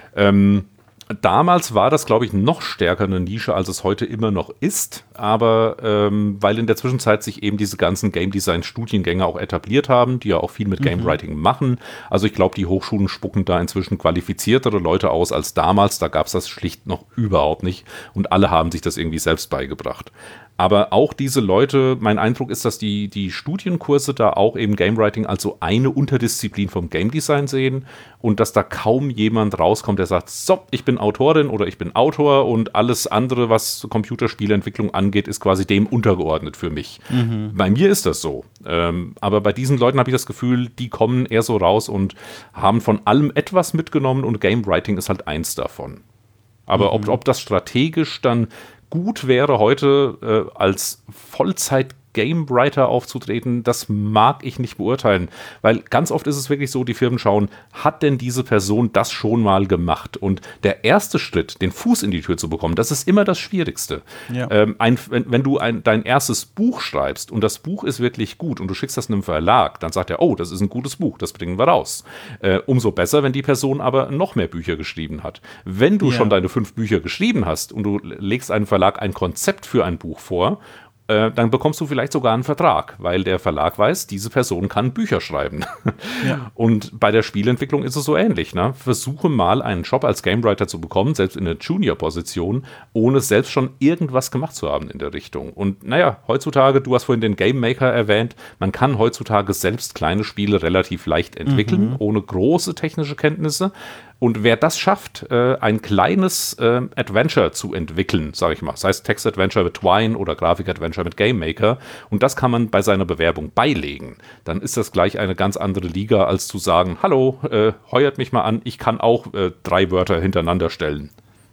Damals war das, glaube ich, noch stärker eine Nische, als es heute immer noch ist. Aber weil in der Zwischenzeit sich eben diese ganzen Game Design Studiengänge auch etabliert haben, die ja auch viel mit Game Writing machen. Also ich glaube, die Hochschulen spucken da inzwischen qualifiziertere Leute aus als damals. Da gab es das schlicht noch überhaupt nicht. Und alle haben sich das irgendwie selbst beigebracht. Aber auch diese Leute, mein Eindruck ist, dass die Studienkurse da auch eben Game Writing als so eine Unterdisziplin vom Game Design sehen und dass da kaum jemand rauskommt, der sagt, so, ich bin Autorin oder ich bin Autor und alles andere, was Computerspielentwicklung angeht, ist quasi dem untergeordnet für mich. Bei mir ist das so. Aber bei diesen Leuten habe ich das Gefühl, die kommen eher so raus und haben von allem etwas mitgenommen und Game Writing ist halt eins davon. Aber ob das strategisch dann gut wäre, heute als Vollzeit-Game-Writer aufzutreten, das mag ich nicht beurteilen. Weil ganz oft ist es wirklich so, die Firmen schauen, hat denn diese Person das schon mal gemacht? Und der erste Schritt, den Fuß in die Tür zu bekommen, das ist immer das Schwierigste. Ja. Wenn du dein erstes Buch schreibst und das Buch ist wirklich gut und du schickst das einem Verlag, dann sagt er, oh, das ist ein gutes Buch, das bringen wir raus. Umso besser, wenn die Person aber noch mehr Bücher geschrieben hat. Wenn du schon deine 5 Bücher geschrieben hast und du legst einem Verlag ein Konzept für ein Buch vor, dann bekommst du vielleicht sogar einen Vertrag, weil der Verlag weiß, diese Person kann Bücher schreiben. Ja. Und bei der Spielentwicklung ist es so ähnlich. Ne? Versuche mal einen Job als Gamewriter zu bekommen, selbst in der Junior-Position, ohne selbst schon irgendwas gemacht zu haben in der Richtung. Und naja, heutzutage, du hast vorhin den Game Maker erwähnt, man kann heutzutage selbst kleine Spiele relativ leicht entwickeln, ohne große technische Kenntnisse. Und wer das schafft, ein kleines Adventure zu entwickeln, sage ich mal, sei es Text-Adventure mit Twine oder Grafik-Adventure mit Game Maker, und das kann man bei seiner Bewerbung beilegen, dann ist das gleich eine ganz andere Liga, als zu sagen, hallo, heuert mich mal an, ich kann auch 3 Wörter hintereinander stellen.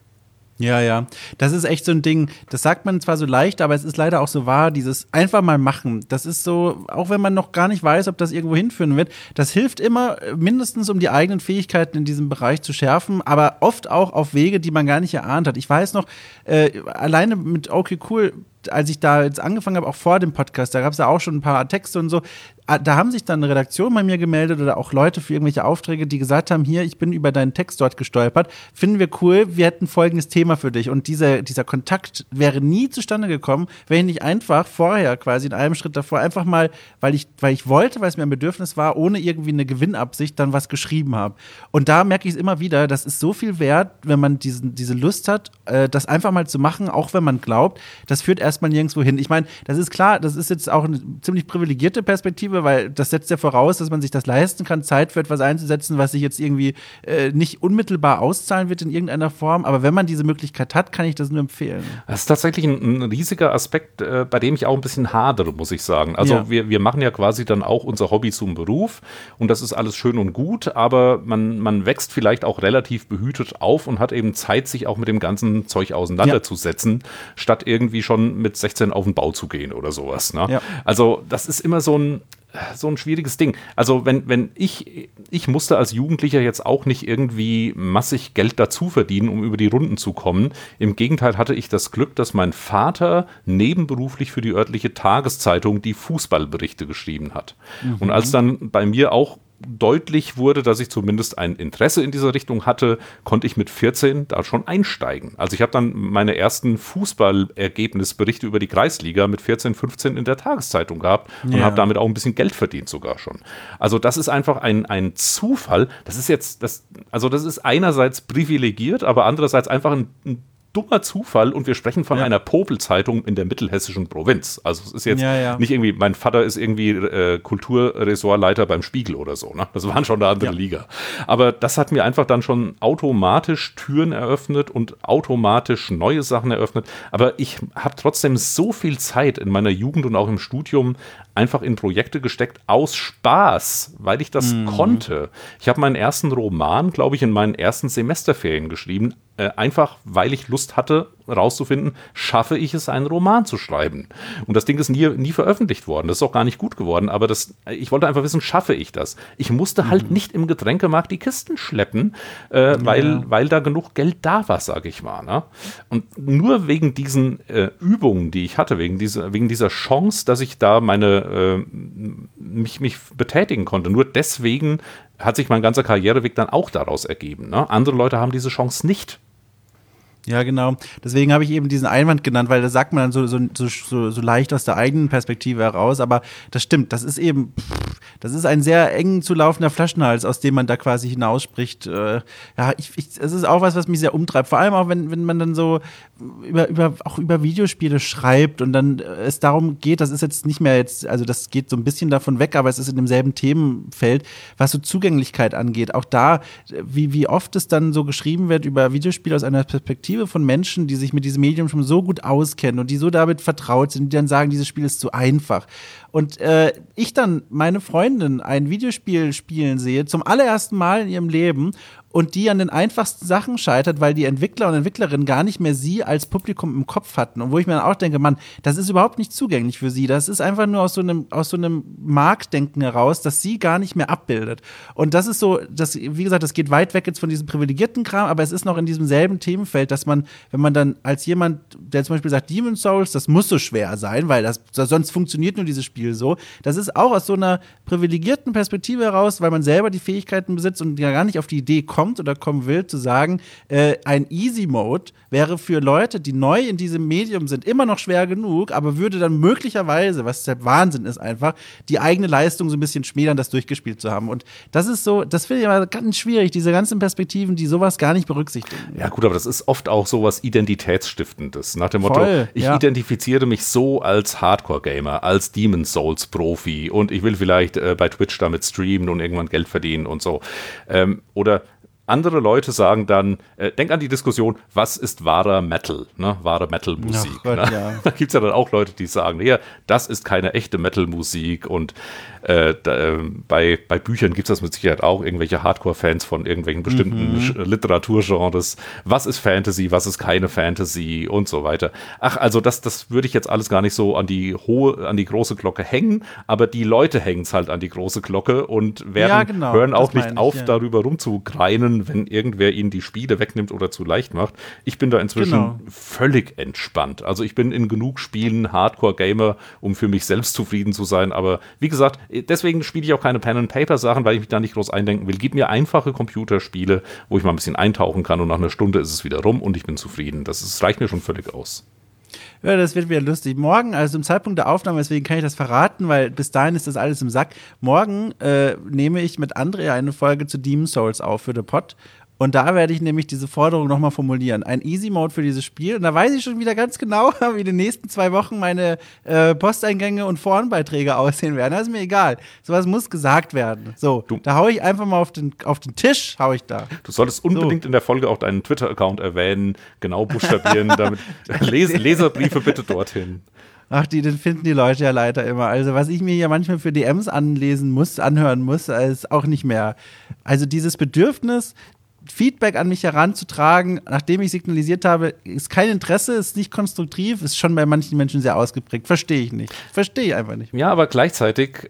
Ja. Das ist echt so ein Ding, das sagt man zwar so leicht, aber es ist leider auch so wahr, dieses einfach mal machen. Das ist so, auch wenn man noch gar nicht weiß, ob das irgendwo hinführen wird, das hilft immer mindestens, um die eigenen Fähigkeiten in diesem Bereich zu schärfen, aber oft auch auf Wege, die man gar nicht erahnt hat. Ich weiß noch, alleine mit Okay Cool, als ich da jetzt angefangen habe, auch vor dem Podcast, da gab es ja auch schon ein paar Texte und so, da haben sich dann eine Redaktion bei mir gemeldet oder auch Leute für irgendwelche Aufträge, die gesagt haben, hier, ich bin über deinen Text dort gestolpert, finden wir cool, wir hätten folgendes Thema für dich. Und dieser Kontakt wäre nie zustande gekommen, wenn ich nicht einfach vorher quasi in einem Schritt davor einfach mal, weil ich wollte, weil es mir ein Bedürfnis war, ohne irgendwie eine Gewinnabsicht dann was geschrieben habe. Und da merke ich es immer wieder, das ist so viel wert, wenn man diese Lust hat, das einfach mal zu machen, auch wenn man glaubt, das führt erstmal nirgendwo hin. Ich meine, das ist klar, das ist jetzt auch eine ziemlich privilegierte Perspektive, weil das setzt ja voraus, dass man sich das leisten kann, Zeit für etwas einzusetzen, was sich jetzt irgendwie nicht unmittelbar auszahlen wird in irgendeiner Form. Aber wenn man diese Möglichkeit hat, kann ich das nur empfehlen. Das ist tatsächlich ein riesiger Aspekt, bei dem ich auch ein bisschen hadere, muss ich sagen. Also wir machen ja quasi dann auch unser Hobby zum Beruf und das ist alles schön und gut, aber man wächst vielleicht auch relativ behütet auf und hat eben Zeit, sich auch mit dem ganzen Zeug auseinanderzusetzen, statt irgendwie schon mit 16 auf den Bau zu gehen oder sowas. Ne? Ja. Also das ist immer so ein schwieriges Ding. Also wenn ich musste als Jugendlicher jetzt auch nicht irgendwie massig Geld dazu verdienen, um über die Runden zu kommen. Im Gegenteil hatte ich das Glück, dass mein Vater nebenberuflich für die örtliche Tageszeitung die Fußballberichte geschrieben hat. Und als dann bei mir auch deutlich wurde, dass ich zumindest ein Interesse in dieser Richtung hatte, konnte ich mit 14 da schon einsteigen. Also ich habe dann meine ersten Fußballergebnisberichte über die Kreisliga mit 14, 15 in der Tageszeitung gehabt und habe damit auch ein bisschen Geld verdient sogar schon. Also das ist einfach ein Zufall. Das ist einerseits privilegiert, aber andererseits einfach ein dummer Zufall und wir sprechen von einer Popelzeitung in der mittelhessischen Provinz. Also es ist jetzt nicht irgendwie, mein Vater ist irgendwie Kulturressortleiter beim Spiegel oder so. Ne? Das waren schon eine andere Liga. Aber das hat mir einfach dann schon automatisch Türen eröffnet und automatisch neue Sachen eröffnet. Aber ich habe trotzdem so viel Zeit in meiner Jugend und auch im Studium einfach in Projekte gesteckt aus Spaß, weil ich das konnte. Ich habe meinen ersten Roman, glaube ich, in meinen ersten Semesterferien geschrieben, einfach weil ich Lust hatte rauszufinden, schaffe ich es, einen Roman zu schreiben? Und das Ding ist nie veröffentlicht worden. Das ist auch gar nicht gut geworden, aber ich wollte einfach wissen, schaffe ich das? Ich musste halt nicht im Getränkemarkt die Kisten schleppen, weil da genug Geld da war, sage ich mal. Ne? Und nur wegen diesen Übungen, die ich hatte, wegen dieser Chance, dass ich da mich betätigen konnte, nur deswegen hat sich mein ganzer Karriereweg dann auch daraus ergeben. Ne? Andere Leute haben diese Chance nicht. Ja, genau. Deswegen habe ich eben diesen Einwand genannt, weil da sagt man dann so leicht aus der eigenen Perspektive heraus. Aber das stimmt, das ist eben, das ist ein sehr eng zu laufender Flaschenhals, aus dem man da quasi hinausspricht. Ja, es ist auch was mich sehr umtreibt. Vor allem auch, wenn man dann so über Videospiele schreibt und dann es darum geht, das ist jetzt nicht mehr also das geht so ein bisschen davon weg, aber es ist in demselben Themenfeld, was so Zugänglichkeit angeht. Auch da, wie oft es dann so geschrieben wird über Videospiele aus einer Perspektive von Menschen, die sich mit diesem Medium schon so gut auskennen und die so damit vertraut sind, die dann sagen, dieses Spiel ist zu einfach. Und ich dann meine Freundin ein Videospiel spielen sehe, zum allerersten Mal in ihrem Leben, und die an den einfachsten Sachen scheitert, weil die Entwickler und Entwicklerinnen gar nicht mehr sie als Publikum im Kopf hatten. Und wo ich mir dann auch denke, Mann, das ist überhaupt nicht zugänglich für sie. Das ist einfach nur aus so einem Marktdenken heraus, das sie gar nicht mehr abbildet. Und das ist so, wie gesagt, das geht weit weg jetzt von diesem privilegierten Kram, aber es ist noch in diesem selben Themenfeld, dass man, wenn man dann als jemand, der zum Beispiel sagt, Demon's Souls, das muss so schwer sein, weil sonst funktioniert nur dieses Spiel so. Das ist auch aus so einer privilegierten Perspektive heraus, weil man selber die Fähigkeiten besitzt und ja gar nicht auf die Idee kommt oder kommen will, zu sagen, ein Easy-Mode wäre für Leute, die neu in diesem Medium sind, immer noch schwer genug, aber würde dann möglicherweise, was der Wahnsinn ist einfach, die eigene Leistung so ein bisschen schmälern, das durchgespielt zu haben. Und das ist so, das finde ich aber ganz schwierig, diese ganzen Perspektiven, die sowas gar nicht berücksichtigen. Ja gut, aber das ist oft auch sowas Identitätsstiftendes, nach dem Motto, ich identifiziere mich so als Hardcore-Gamer, als Demon's Souls-Profi und ich will vielleicht bei Twitch damit streamen und irgendwann Geld verdienen und so. Oder andere Leute sagen dann, denk an die Diskussion, was ist wahrer Metal, ne? Wahre Metal-Musik. Gott, ne? ja. Da gibt es ja dann auch Leute, die sagen, ja, das ist keine echte Metal-Musik und bei Büchern gibt es das mit Sicherheit auch, irgendwelche Hardcore-Fans von irgendwelchen bestimmten Literaturgenres. Was ist Fantasy, was ist keine Fantasy und so weiter. Ach, also das würde ich jetzt alles gar nicht so an die große Glocke hängen, aber die Leute hängen es halt an die große Glocke und hören auch nicht auf, darüber rumzugreinen, wenn irgendwer ihnen die Spiele wegnimmt oder zu leicht macht. Ich bin da inzwischen völlig entspannt. Also ich bin in genug Spielen Hardcore-Gamer, um für mich selbst zufrieden zu sein, aber wie gesagt, deswegen spiele ich auch keine Pen-and-Paper-Sachen, weil ich mich da nicht groß eindenken will. Gib mir einfache Computerspiele, wo ich mal ein bisschen eintauchen kann und nach einer Stunde ist es wieder rum und ich bin zufrieden. Das reicht mir schon völlig aus. Ja, das wird wieder lustig. Morgen, also zum Zeitpunkt der Aufnahme, deswegen kann ich das verraten, weil bis dahin ist das alles im Sack. Morgen nehme ich mit Andrea eine Folge zu Demon's Souls auf für The Pod. Und da werde ich nämlich diese Forderung nochmal formulieren. Ein Easy-Mode für dieses Spiel. Und da weiß ich schon wieder ganz genau, wie in den nächsten 2 Wochen meine Posteingänge und Forenbeiträge aussehen werden. Das ist mir egal. Sowas muss gesagt werden. So, da hau ich einfach mal auf den Tisch, hau ich da. Du solltest unbedingt in der Folge auch deinen Twitter-Account erwähnen, genau buchstabieren, damit Leserbriefe bitte dorthin. Ach, den finden die Leute ja leider immer. Also, was ich mir hier manchmal für DMs anhören muss, ist auch nicht mehr. Also, dieses Bedürfnis, Feedback an mich heranzutragen, nachdem ich signalisiert habe, ist kein Interesse, ist nicht konstruktiv, ist schon bei manchen Menschen sehr ausgeprägt. Verstehe ich nicht. Verstehe ich einfach nicht. Ja, aber gleichzeitig,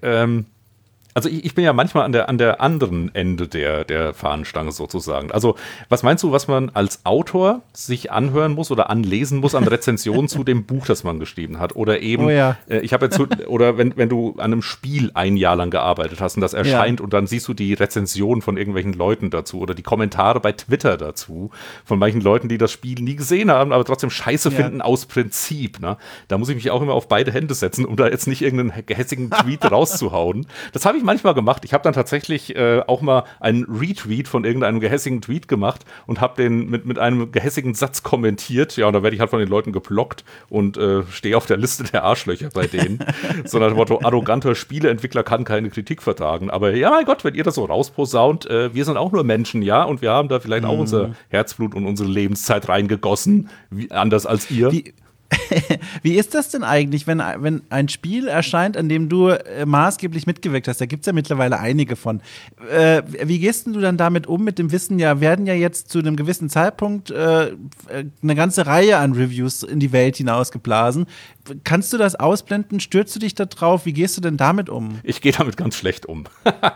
also ich bin ja manchmal an der anderen Ende der Fahnenstange sozusagen. Also was meinst du, was man als Autor sich anhören muss oder anlesen muss an Rezensionen zu dem Buch, das man geschrieben hat? Oder eben, ich habe jetzt oder wenn du an einem Spiel 1 Jahr lang gearbeitet hast und das erscheint und dann siehst du die Rezensionen von irgendwelchen Leuten dazu oder die Kommentare bei Twitter dazu von manchen Leuten, die das Spiel nie gesehen haben, aber trotzdem scheiße finden aus Prinzip. Ne? Da muss ich mich auch immer auf beide Hände setzen, um da jetzt nicht irgendeinen gehässigen Tweet rauszuhauen. Das habe ich manchmal gemacht. Ich habe dann tatsächlich auch mal einen Retweet von irgendeinem gehässigen Tweet gemacht und habe den mit einem gehässigen Satz kommentiert. Ja, und da werde ich halt von den Leuten geblockt und stehe auf der Liste der Arschlöcher bei denen. So nach dem Motto, arroganter Spieleentwickler kann keine Kritik vertragen. Aber ja, mein Gott, wenn ihr das so rausposaunt, wir sind auch nur Menschen, ja, und wir haben da vielleicht auch unser Herzblut und unsere Lebenszeit reingegossen, anders als ihr. Wie ist das denn eigentlich, wenn ein Spiel erscheint, an dem du maßgeblich mitgewirkt hast? Da gibt es ja mittlerweile einige von. Wie gehst denn du dann damit um, mit dem Wissen, ja, werden ja jetzt zu einem gewissen Zeitpunkt eine ganze Reihe an Reviews in die Welt hinausgeblasen. Kannst du das ausblenden? Stürzt du dich da drauf? Wie gehst du denn damit um? Ich gehe damit ganz schlecht um.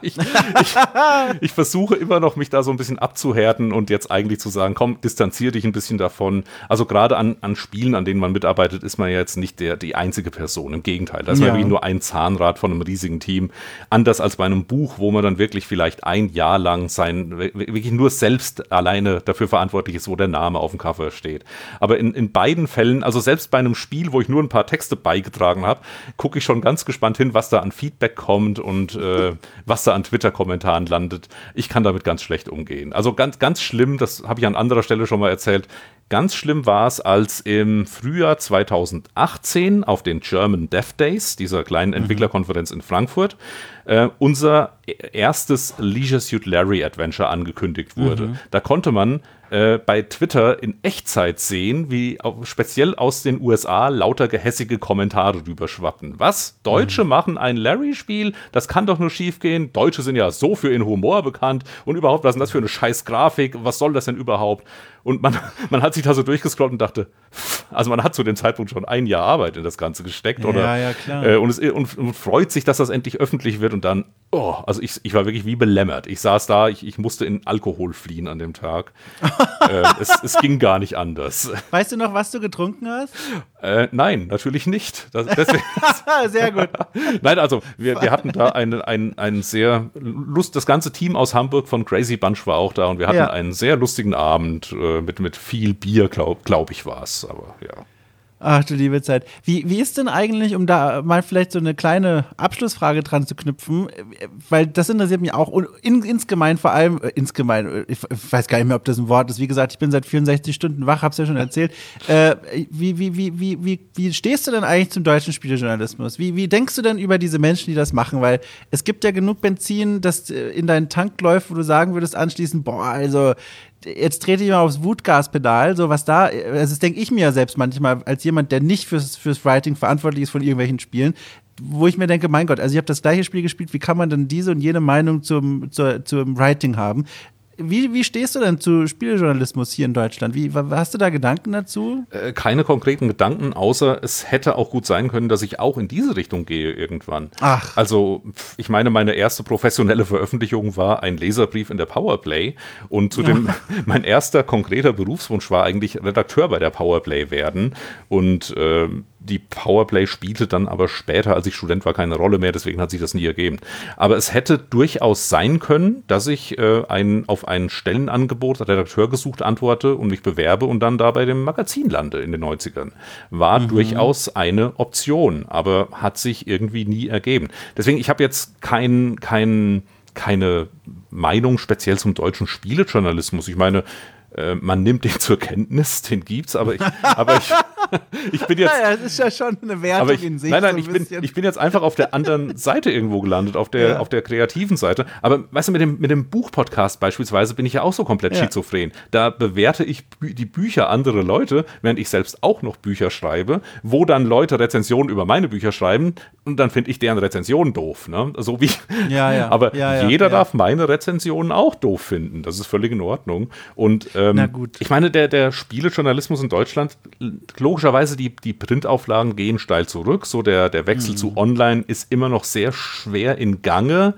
Ich versuche immer noch, mich da so ein bisschen abzuhärten und jetzt eigentlich zu sagen, komm, distanziere dich ein bisschen davon. Also gerade an Spielen, an denen man mitarbeitet, ist man ja jetzt nicht die einzige Person. Im Gegenteil, da ist man wirklich nur ein Zahnrad von einem riesigen Team. Anders als bei einem Buch, wo man dann wirklich vielleicht ein Jahr lang wirklich nur selbst alleine dafür verantwortlich ist, wo der Name auf dem Cover steht. Aber in beiden Fällen, also selbst bei einem Spiel, wo ich nur ein paar Texte beigetragen habe, gucke ich schon ganz gespannt hin, was da an Feedback kommt und was da an Twitter-Kommentaren landet. Ich kann damit ganz schlecht umgehen. Also ganz, ganz schlimm, das habe ich an anderer Stelle schon mal erzählt, ganz schlimm war es, als im Frühjahr 2018 auf den German Dev Days, dieser kleinen Entwicklerkonferenz in Frankfurt, unser erstes Leisure Suit Larry Adventure angekündigt wurde. Da konnte man bei Twitter in Echtzeit sehen, wie speziell aus den USA lauter gehässige Kommentare rüberschwappen. Was? Deutsche machen ein Larry-Spiel? Das kann doch nur schief gehen. Deutsche sind ja so für ihren Humor bekannt. Und überhaupt, was ist denn das für eine scheiß Grafik? Was soll das denn überhaupt? Und man hat sich da so durchgescrollt und dachte, also man hat zu dem Zeitpunkt schon ein Jahr Arbeit in das Ganze gesteckt. Ja, klar. Und freut sich, dass das endlich öffentlich wird. Und dann, also ich war wirklich wie belämmert. Ich saß da, ich musste in Alkohol fliehen an dem Tag. Es ging gar nicht anders. Weißt du noch, was du getrunken hast? Nein, natürlich nicht. Sehr gut. Nein, also wir hatten da einen sehr das ganze Team aus Hamburg von Crazy Bunch war auch da und wir hatten einen sehr lustigen Abend mit viel Bier, glaub ich, war es. Aber ja. Ach du liebe Zeit. Wie ist denn eigentlich, um da mal vielleicht so eine kleine Abschlussfrage dran zu knüpfen, weil das interessiert mich auch und insgemein vor allem, ich weiß gar nicht mehr, ob das ein Wort ist, wie gesagt, ich bin seit 64 Stunden wach, hab's ja schon erzählt. Wie stehst du denn eigentlich zum deutschen Spielejournalismus? Wie denkst du denn über diese Menschen, die das machen? Weil es gibt ja genug Benzin, das in deinen Tank läuft, wo du sagen würdest anschließend, also jetzt trete ich mal aufs Wutgaspedal, so was da, also das denke ich mir ja selbst manchmal als jemand, der nicht fürs Writing verantwortlich ist von irgendwelchen Spielen, wo ich mir denke, mein Gott, also ich habe das gleiche Spiel gespielt, wie kann man denn diese und jene Meinung zum Writing haben? Wie stehst du denn zu Spielejournalismus hier in Deutschland? Hast du da Gedanken dazu? Keine konkreten Gedanken, außer es hätte auch gut sein können, dass ich auch in diese Richtung gehe irgendwann. Ach. Also, ich meine, meine erste professionelle Veröffentlichung war ein Leserbrief in der Powerplay und mein erster konkreter Berufswunsch war eigentlich Redakteur bei der Powerplay werden und die Powerplay spielte dann aber später, als ich Student war, keine Rolle mehr, deswegen hat sich das nie ergeben. Aber es hätte durchaus sein können, dass ich auf ein Stellenangebot Redakteur gesucht antworte und mich bewerbe und dann da bei dem Magazin lande in den 90ern. War durchaus eine Option, aber hat sich irgendwie nie ergeben. Deswegen, ich habe jetzt keine Meinung speziell zum deutschen Spielejournalismus. Ich meine, man nimmt den zur Kenntnis, den gibt's, aber ich bin jetzt. Naja, das ist ja schon eine Wertung in sich. Nein, ich bin jetzt einfach auf der anderen Seite irgendwo gelandet, auf der kreativen Seite. Aber weißt du, mit dem Buchpodcast beispielsweise bin ich ja auch so komplett schizophren. Da bewerte ich die Bücher anderer Leute, während ich selbst auch noch Bücher schreibe, wo dann Leute Rezensionen über meine Bücher schreiben und dann finde ich deren Rezensionen doof. Ne? So wie. Aber jeder darf meine Rezensionen auch doof finden. Das ist völlig in Ordnung. Und na gut. Ich meine, der Spielejournalismus in Deutschland, logischerweise die Printauflagen gehen steil zurück, so der Wechsel zu Online ist immer noch sehr schwer in Gange,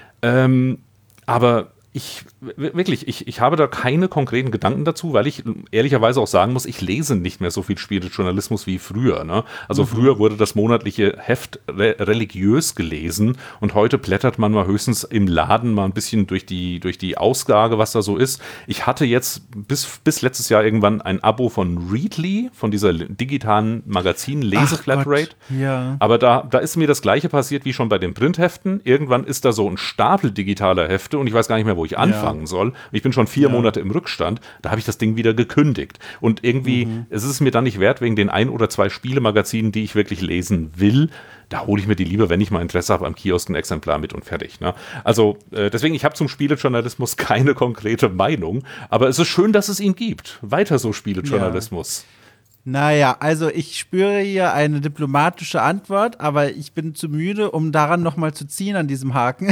aber ich habe da keine konkreten Gedanken dazu, weil ich ehrlicherweise auch sagen muss, ich lese nicht mehr so viel Spielejournalismus wie früher. Ne? Also früher wurde das monatliche Heft religiös gelesen und heute blättert man mal höchstens im Laden mal ein bisschen durch die Ausgabe, was da so ist. Ich hatte jetzt bis letztes Jahr irgendwann ein Abo von Readly, von dieser digitalen Magazin-Lese-Flatrate. Ja. Aber da ist mir das Gleiche passiert wie schon bei den Printheften. Irgendwann ist da so ein Stapel digitaler Hefte und ich weiß gar nicht mehr, wo ich anfangen soll. Ich bin schon 4 Monate im Rückstand. Da habe ich das Ding wieder gekündigt. Und irgendwie, es ist mir dann nicht wert, wegen den 1 oder 2 Spielemagazinen, die ich wirklich lesen will. Da hole ich mir die lieber, wenn ich mal Interesse habe, am Kiosk ein Exemplar mit und fertig. Ne? Also deswegen, ich habe zum Spielejournalismus keine konkrete Meinung. Aber es ist schön, dass es ihn gibt. Weiter so Spielejournalismus. Naja, also ich spüre hier eine diplomatische Antwort, aber ich bin zu müde, um daran nochmal zu ziehen an diesem Haken.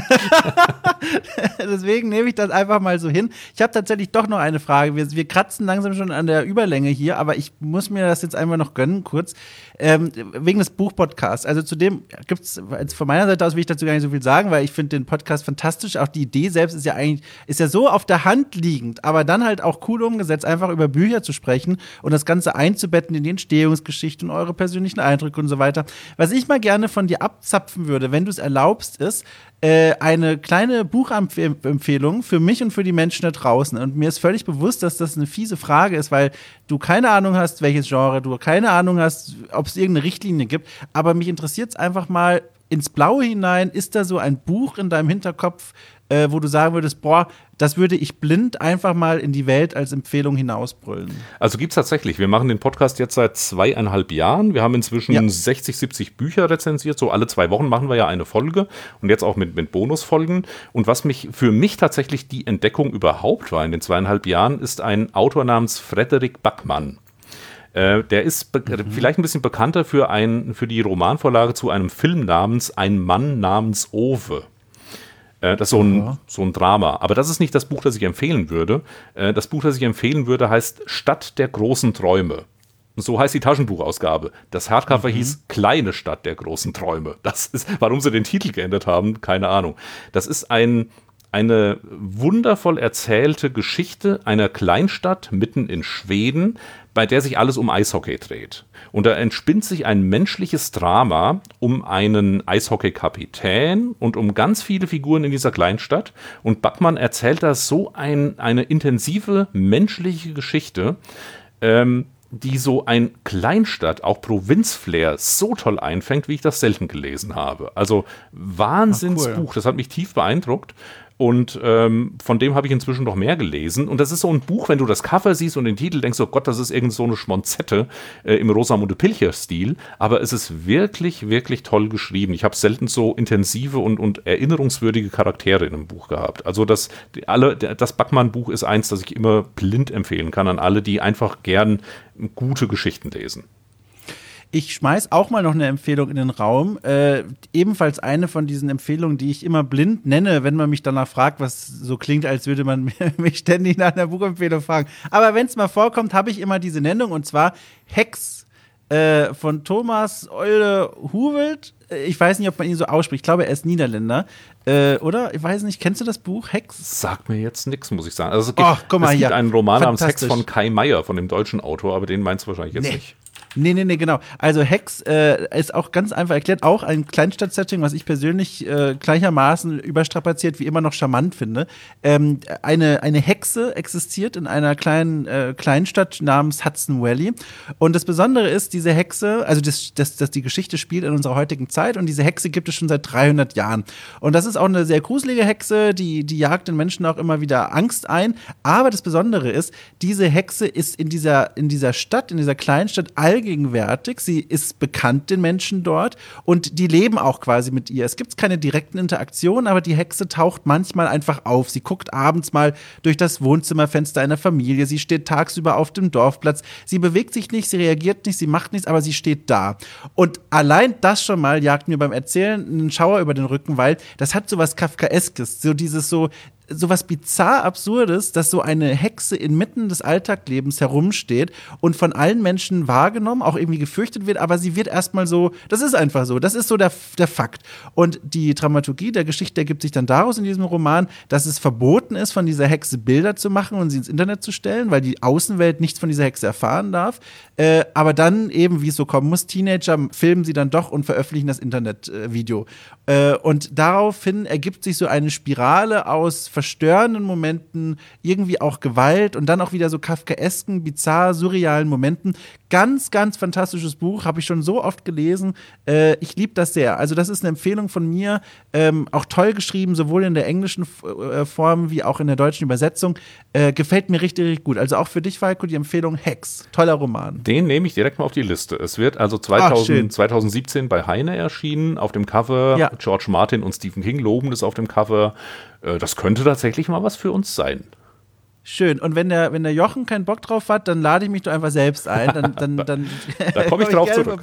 Deswegen nehme ich das einfach mal so hin. Ich habe tatsächlich doch noch eine Frage. Wir kratzen langsam schon an der Überlänge hier, aber ich muss mir das jetzt einmal noch gönnen, kurz. Wegen des Buchpodcasts. Also zudem gibt es, von meiner Seite aus will ich dazu gar nicht so viel sagen, weil ich finde den Podcast fantastisch. Auch die Idee selbst ist ja so auf der Hand liegend, aber dann halt auch cool umgesetzt, einfach über Bücher zu sprechen und das Ganze einzubetten in die Entstehungsgeschichte und eure persönlichen Eindrücke und so weiter. Was ich mal gerne von dir abzapfen würde, wenn du es erlaubst, ist eine kleine Buchempfehlung für mich und für die Menschen da draußen. Und mir ist völlig bewusst, dass das eine fiese Frage ist, weil du keine Ahnung hast, welches Genre, du keine Ahnung hast, ob es irgendeine Richtlinie gibt. Aber mich interessiert es einfach mal ins Blaue hinein. Ist da so ein Buch in deinem Hinterkopf, wo du sagen würdest, boah, das würde ich blind einfach mal in die Welt als Empfehlung hinausbrüllen? Also gibt's tatsächlich. Wir machen den Podcast jetzt seit 2,5 Jahren. Wir haben inzwischen 60, 70 Bücher rezensiert. So alle 2 Wochen machen wir ja eine Folge und jetzt auch mit Bonusfolgen. Und was für mich tatsächlich die Entdeckung überhaupt war in den 2,5 Jahren, ist ein Autor namens Frederik Backman. Der ist vielleicht ein bisschen bekannter für die Romanvorlage zu einem Film namens Ein Mann namens Ove. Das ist so ein Drama. Aber das ist nicht das Buch, das ich empfehlen würde. Das Buch, das ich empfehlen würde, heißt Stadt der großen Träume. So heißt die Taschenbuchausgabe. Das Hardcover hieß Kleine Stadt der großen Träume. Das ist, warum sie den Titel geändert haben, keine Ahnung. Das ist eine wundervoll erzählte Geschichte einer Kleinstadt mitten in Schweden, bei der sich alles um Eishockey dreht. Und da entspinnt sich ein menschliches Drama um einen Eishockey-Kapitän und um ganz viele Figuren in dieser Kleinstadt. Und Backman erzählt da so eine intensive menschliche Geschichte, die so ein Kleinstadt, auch Provinzflair, so toll einfängt, wie ich das selten gelesen habe. Also Wahnsinnsbuch, cool. Das hat mich tief beeindruckt. Und von dem habe ich inzwischen noch mehr gelesen. Und das ist so ein Buch, wenn du das Cover siehst und den Titel, denkst du, oh Gott, das ist irgend so eine Schmonzette im Rosamunde Pilcher-Stil. Aber es ist wirklich, wirklich toll geschrieben. Ich habe selten so intensive und erinnerungswürdige Charaktere in einem Buch gehabt. Also das Backman-Buch ist eins, das ich immer blind empfehlen kann an alle, die einfach gern gute Geschichten lesen. Ich schmeiß auch mal noch eine Empfehlung in den Raum. Ebenfalls eine von diesen Empfehlungen, die ich immer blind nenne, wenn man mich danach fragt, was so klingt, als würde man mich ständig nach einer Buchempfehlung fragen. Aber wenn es mal vorkommt, habe ich immer diese Nennung, und zwar Hex von Thomas Eude Hovelt. Ich weiß nicht, ob man ihn so ausspricht. Ich glaube, er ist Niederländer. Oder? Ich weiß nicht. Kennst du das Buch Hex? Sagt mir jetzt nichts, muss ich sagen. Also es gibt einen Roman namens Hex von Kai Meier, von dem deutschen Autor, aber den meinst du wahrscheinlich jetzt nicht. Nee, genau. Also Hex ist auch ganz einfach erklärt, auch ein Kleinstadt-Setting, was ich persönlich gleichermaßen überstrapaziert wie immer noch charmant finde. Eine Hexe existiert in einer kleinen Kleinstadt namens Hudson Valley. Und das Besondere ist, diese Hexe, also dass die Geschichte spielt in unserer heutigen Zeit, und diese Hexe gibt es schon seit 300 Jahren. Und das ist auch eine sehr gruselige Hexe, die jagt den Menschen auch immer wieder Angst ein. Aber das Besondere ist, diese Hexe ist in dieser Stadt, in dieser Kleinstadt allgegenwärtig. Sie ist bekannt den Menschen dort und die leben auch quasi mit ihr. Es gibt keine direkten Interaktionen, aber die Hexe taucht manchmal einfach auf. Sie guckt abends mal durch das Wohnzimmerfenster einer Familie. Sie steht tagsüber auf dem Dorfplatz. Sie bewegt sich nicht, sie reagiert nicht, sie macht nichts, aber sie steht da. Und allein das schon mal jagt mir beim Erzählen einen Schauer über den Rücken, weil das hat so was Kafkaeskes, so was bizarr Absurdes, dass so eine Hexe inmitten des Alltaglebens herumsteht und von allen Menschen wahrgenommen, auch irgendwie gefürchtet wird, aber sie wird erstmal so, das ist einfach so, das ist so der Fakt. Und die Dramaturgie der Geschichte ergibt sich dann daraus in diesem Roman, dass es verboten ist, von dieser Hexe Bilder zu machen und sie ins Internet zu stellen, weil die Außenwelt nichts von dieser Hexe erfahren darf. Aber dann eben, wie es so kommen muss, Teenager filmen sie dann doch und veröffentlichen das Internetvideo. Und daraufhin ergibt sich so eine Spirale aus verstörenden Momenten, irgendwie auch Gewalt und dann auch wieder so kafkaesken, bizarr, surrealen Momenten. Ganz, ganz fantastisches Buch, habe ich schon so oft gelesen. Ich liebe das sehr. Also das ist eine Empfehlung von mir, auch toll geschrieben, sowohl in der englischen Form wie auch in der deutschen Übersetzung. Gefällt mir richtig, richtig gut. Also auch für dich, Falco, die Empfehlung Hex. Toller Roman. Den nehme ich direkt mal auf die Liste. Es wird also 2017 bei Heine erschienen, auf dem Cover George Martin und Stephen King loben es auf dem Cover. Das könnte tatsächlich mal was für uns sein. Schön. Und wenn der Jochen keinen Bock drauf hat, dann lade ich mich doch einfach selbst ein. Dann da komme ich drauf zurück.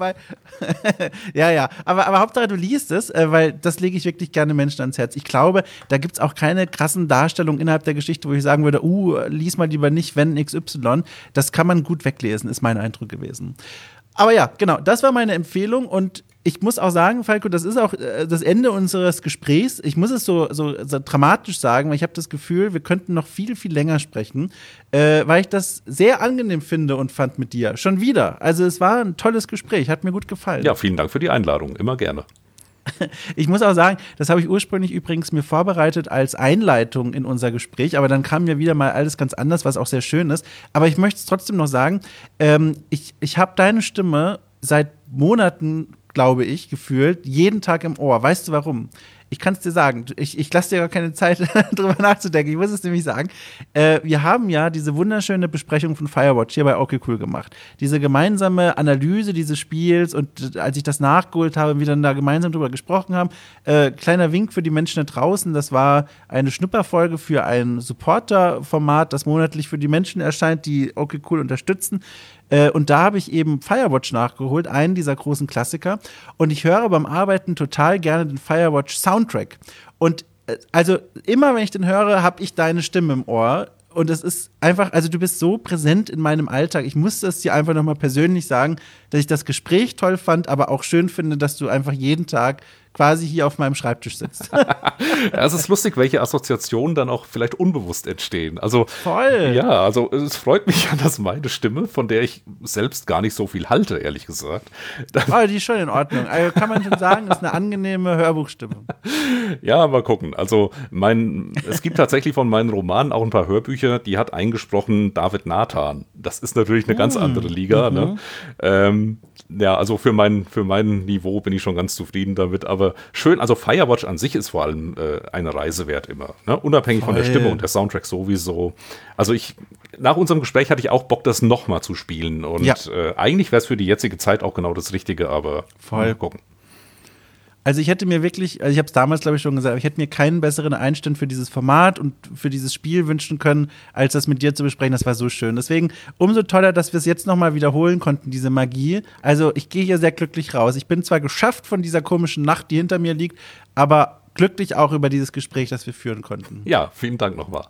Ja. Aber Hauptsache, du liest es, weil das lege ich wirklich gerne Menschen ans Herz. Ich glaube, da gibt es auch keine krassen Darstellungen innerhalb der Geschichte, wo ich sagen würde, lies mal lieber nicht, wenn XY. Das kann man gut weglesen, ist mein Eindruck gewesen. Aber ja, genau, das war meine Empfehlung und ich muss auch sagen, Falco, das ist auch das Ende unseres Gesprächs. Ich muss es so dramatisch sagen, weil ich habe das Gefühl, wir könnten noch viel, viel länger sprechen, weil ich das sehr angenehm finde und fand mit dir. Schon wieder. Also es war ein tolles Gespräch, hat mir gut gefallen. Ja, vielen Dank für die Einladung, immer gerne. Ich muss auch sagen, das habe ich ursprünglich übrigens mir vorbereitet als Einleitung in unser Gespräch, aber dann kam ja wieder mal alles ganz anders, was auch sehr schön ist. Aber ich möchte es trotzdem noch sagen, ich habe deine Stimme seit Monaten, glaube ich, gefühlt, jeden Tag im Ohr. Weißt du warum? Ich kann es dir sagen. Ich lasse dir gar keine Zeit, drüber nachzudenken. Ich muss es nämlich sagen. Wir haben ja diese wunderschöne Besprechung von Firewatch hier bei Okay Cool gemacht. Diese gemeinsame Analyse dieses Spiels und als ich das nachgeholt habe, wir dann da gemeinsam drüber gesprochen haben. Kleiner Wink für die Menschen da draußen. Das war eine Schnupperfolge für ein Supporter-Format, das monatlich für die Menschen erscheint, die Okay Cool unterstützen. Und da habe ich eben Firewatch nachgeholt, einen dieser großen Klassiker. Und ich höre beim Arbeiten total gerne den Firewatch-Soundtrack. Und also immer, wenn ich den höre, habe ich deine Stimme im Ohr. Und es ist einfach, also du bist so präsent in meinem Alltag. Ich musste es dir einfach nochmal persönlich sagen, dass ich das Gespräch toll fand, aber auch schön finde, dass du einfach jeden Tag quasi hier auf meinem Schreibtisch sitzt. Ja, es ist lustig, welche Assoziationen dann auch vielleicht unbewusst entstehen. Also, voll. Ja, also es freut mich ja, dass meine Stimme, von der ich selbst gar nicht so viel halte, ehrlich gesagt. Die ist schon in Ordnung. Also kann man schon sagen, ist eine angenehme Hörbuchstimme. Ja, mal gucken. Also es gibt tatsächlich von meinen Romanen auch ein paar Hörbücher, die hat eingesprochen David Nathan. Das ist natürlich eine ganz andere Liga. Ne? Ja, also für mein Niveau bin ich schon ganz zufrieden damit. Aber schön, also Firewatch an sich ist vor allem eine Reise wert immer. Ne? Unabhängig von der Stimme und der Soundtrack sowieso. Also nach unserem Gespräch hatte ich auch Bock, das nochmal zu spielen. Und eigentlich wäre es für die jetzige Zeit auch genau das Richtige, aber mal gucken. Also ich hätte mir wirklich, ich habe es damals, glaube ich, schon gesagt, ich hätte mir keinen besseren Einstand für dieses Format und für dieses Spiel wünschen können, als das mit dir zu besprechen. Das war so schön. Deswegen umso toller, dass wir es jetzt nochmal wiederholen konnten, diese Magie. Also ich gehe hier sehr glücklich raus. Ich bin zwar geschafft von dieser komischen Nacht, die hinter mir liegt, aber glücklich auch über dieses Gespräch, das wir führen konnten. Ja, vielen Dank nochmal.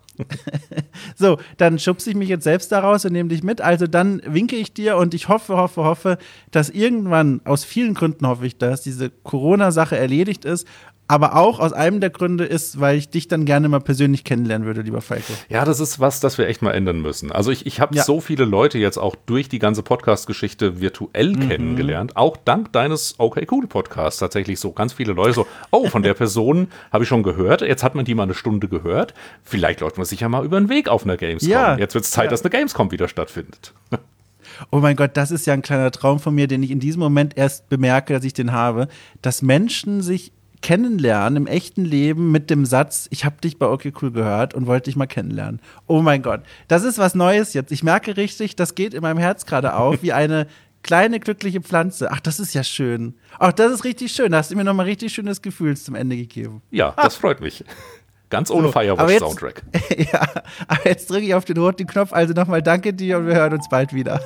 So, dann schubse ich mich jetzt selbst da raus und nehme dich mit. Also dann winke ich dir und ich hoffe, dass irgendwann, aus vielen Gründen hoffe ich, dass diese Corona-Sache erledigt ist, aber auch aus einem der Gründe ist, weil ich dich dann gerne mal persönlich kennenlernen würde, lieber Falco. Ja, das ist was, das wir echt mal ändern müssen. Also ich habe so viele Leute jetzt auch durch die ganze Podcast-Geschichte virtuell kennengelernt, auch dank deines Okay Cool Podcasts tatsächlich so ganz viele Leute so, von der Person habe ich schon gehört, jetzt hat man die mal eine Stunde gehört, vielleicht läuft man sich ja mal über den Weg auf einer Gamescom. Ja, jetzt wird es Zeit, dass eine Gamescom wieder stattfindet. Oh mein Gott, das ist ja ein kleiner Traum von mir, den ich in diesem Moment erst bemerke, dass ich den habe, dass Menschen sich kennenlernen im echten Leben mit dem Satz, ich habe dich bei Okay Cool gehört und wollte dich mal kennenlernen. Oh mein Gott, das ist was Neues jetzt. Ich merke richtig, das geht in meinem Herz gerade auf, wie eine kleine glückliche Pflanze. Ach, das ist ja schön. Ach, das ist richtig schön. Da hast du mir nochmal richtig schönes Gefühl zum Ende gegeben. Ja, das freut mich. Ganz ohne Firewatch-Soundtrack. Ja, aber jetzt drücke ich auf den roten Knopf. Also nochmal danke dir und wir hören uns bald wieder.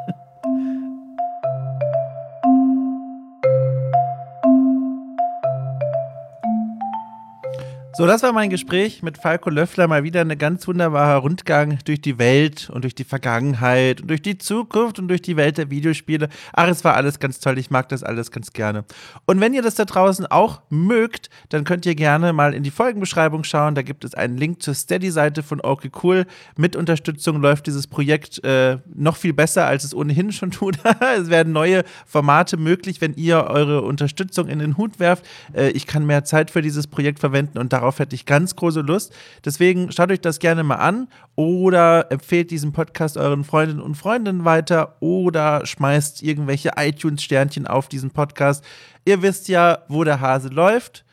So, das war mein Gespräch mit Falco Löffler. Mal wieder ein ganz wunderbarer Rundgang durch die Welt und durch die Vergangenheit und durch die Zukunft und durch die Welt der Videospiele. Ach, es war alles ganz toll. Ich mag das alles ganz gerne. Und wenn ihr das da draußen auch mögt, dann könnt ihr gerne mal in die Folgenbeschreibung schauen. Da gibt es einen Link zur Steady-Seite von Okay Cool. Mit Unterstützung läuft dieses Projekt noch viel besser, als es ohnehin schon tut. Es werden neue Formate möglich, wenn ihr eure Unterstützung in den Hut werft. Ich kann mehr Zeit für dieses Projekt verwenden und darauf hätte ich ganz große Lust. Deswegen schaut euch das gerne mal an oder empfehlt diesen Podcast euren Freundinnen und Freunden weiter oder schmeißt irgendwelche iTunes-Sternchen auf diesen Podcast. Ihr wisst ja, wo der Hase läuft.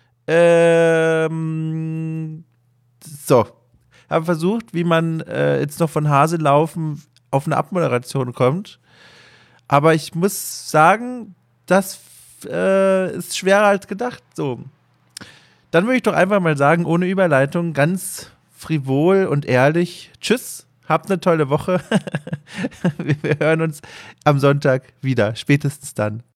So. Habe versucht, wie man jetzt noch von Hase laufen auf eine Abmoderation kommt. Aber ich muss sagen, das ist schwerer als gedacht. So. Dann würde ich doch einfach mal sagen, ohne Überleitung, ganz frivol und ehrlich. Tschüss, habt eine tolle Woche. Wir hören uns am Sonntag wieder, spätestens dann.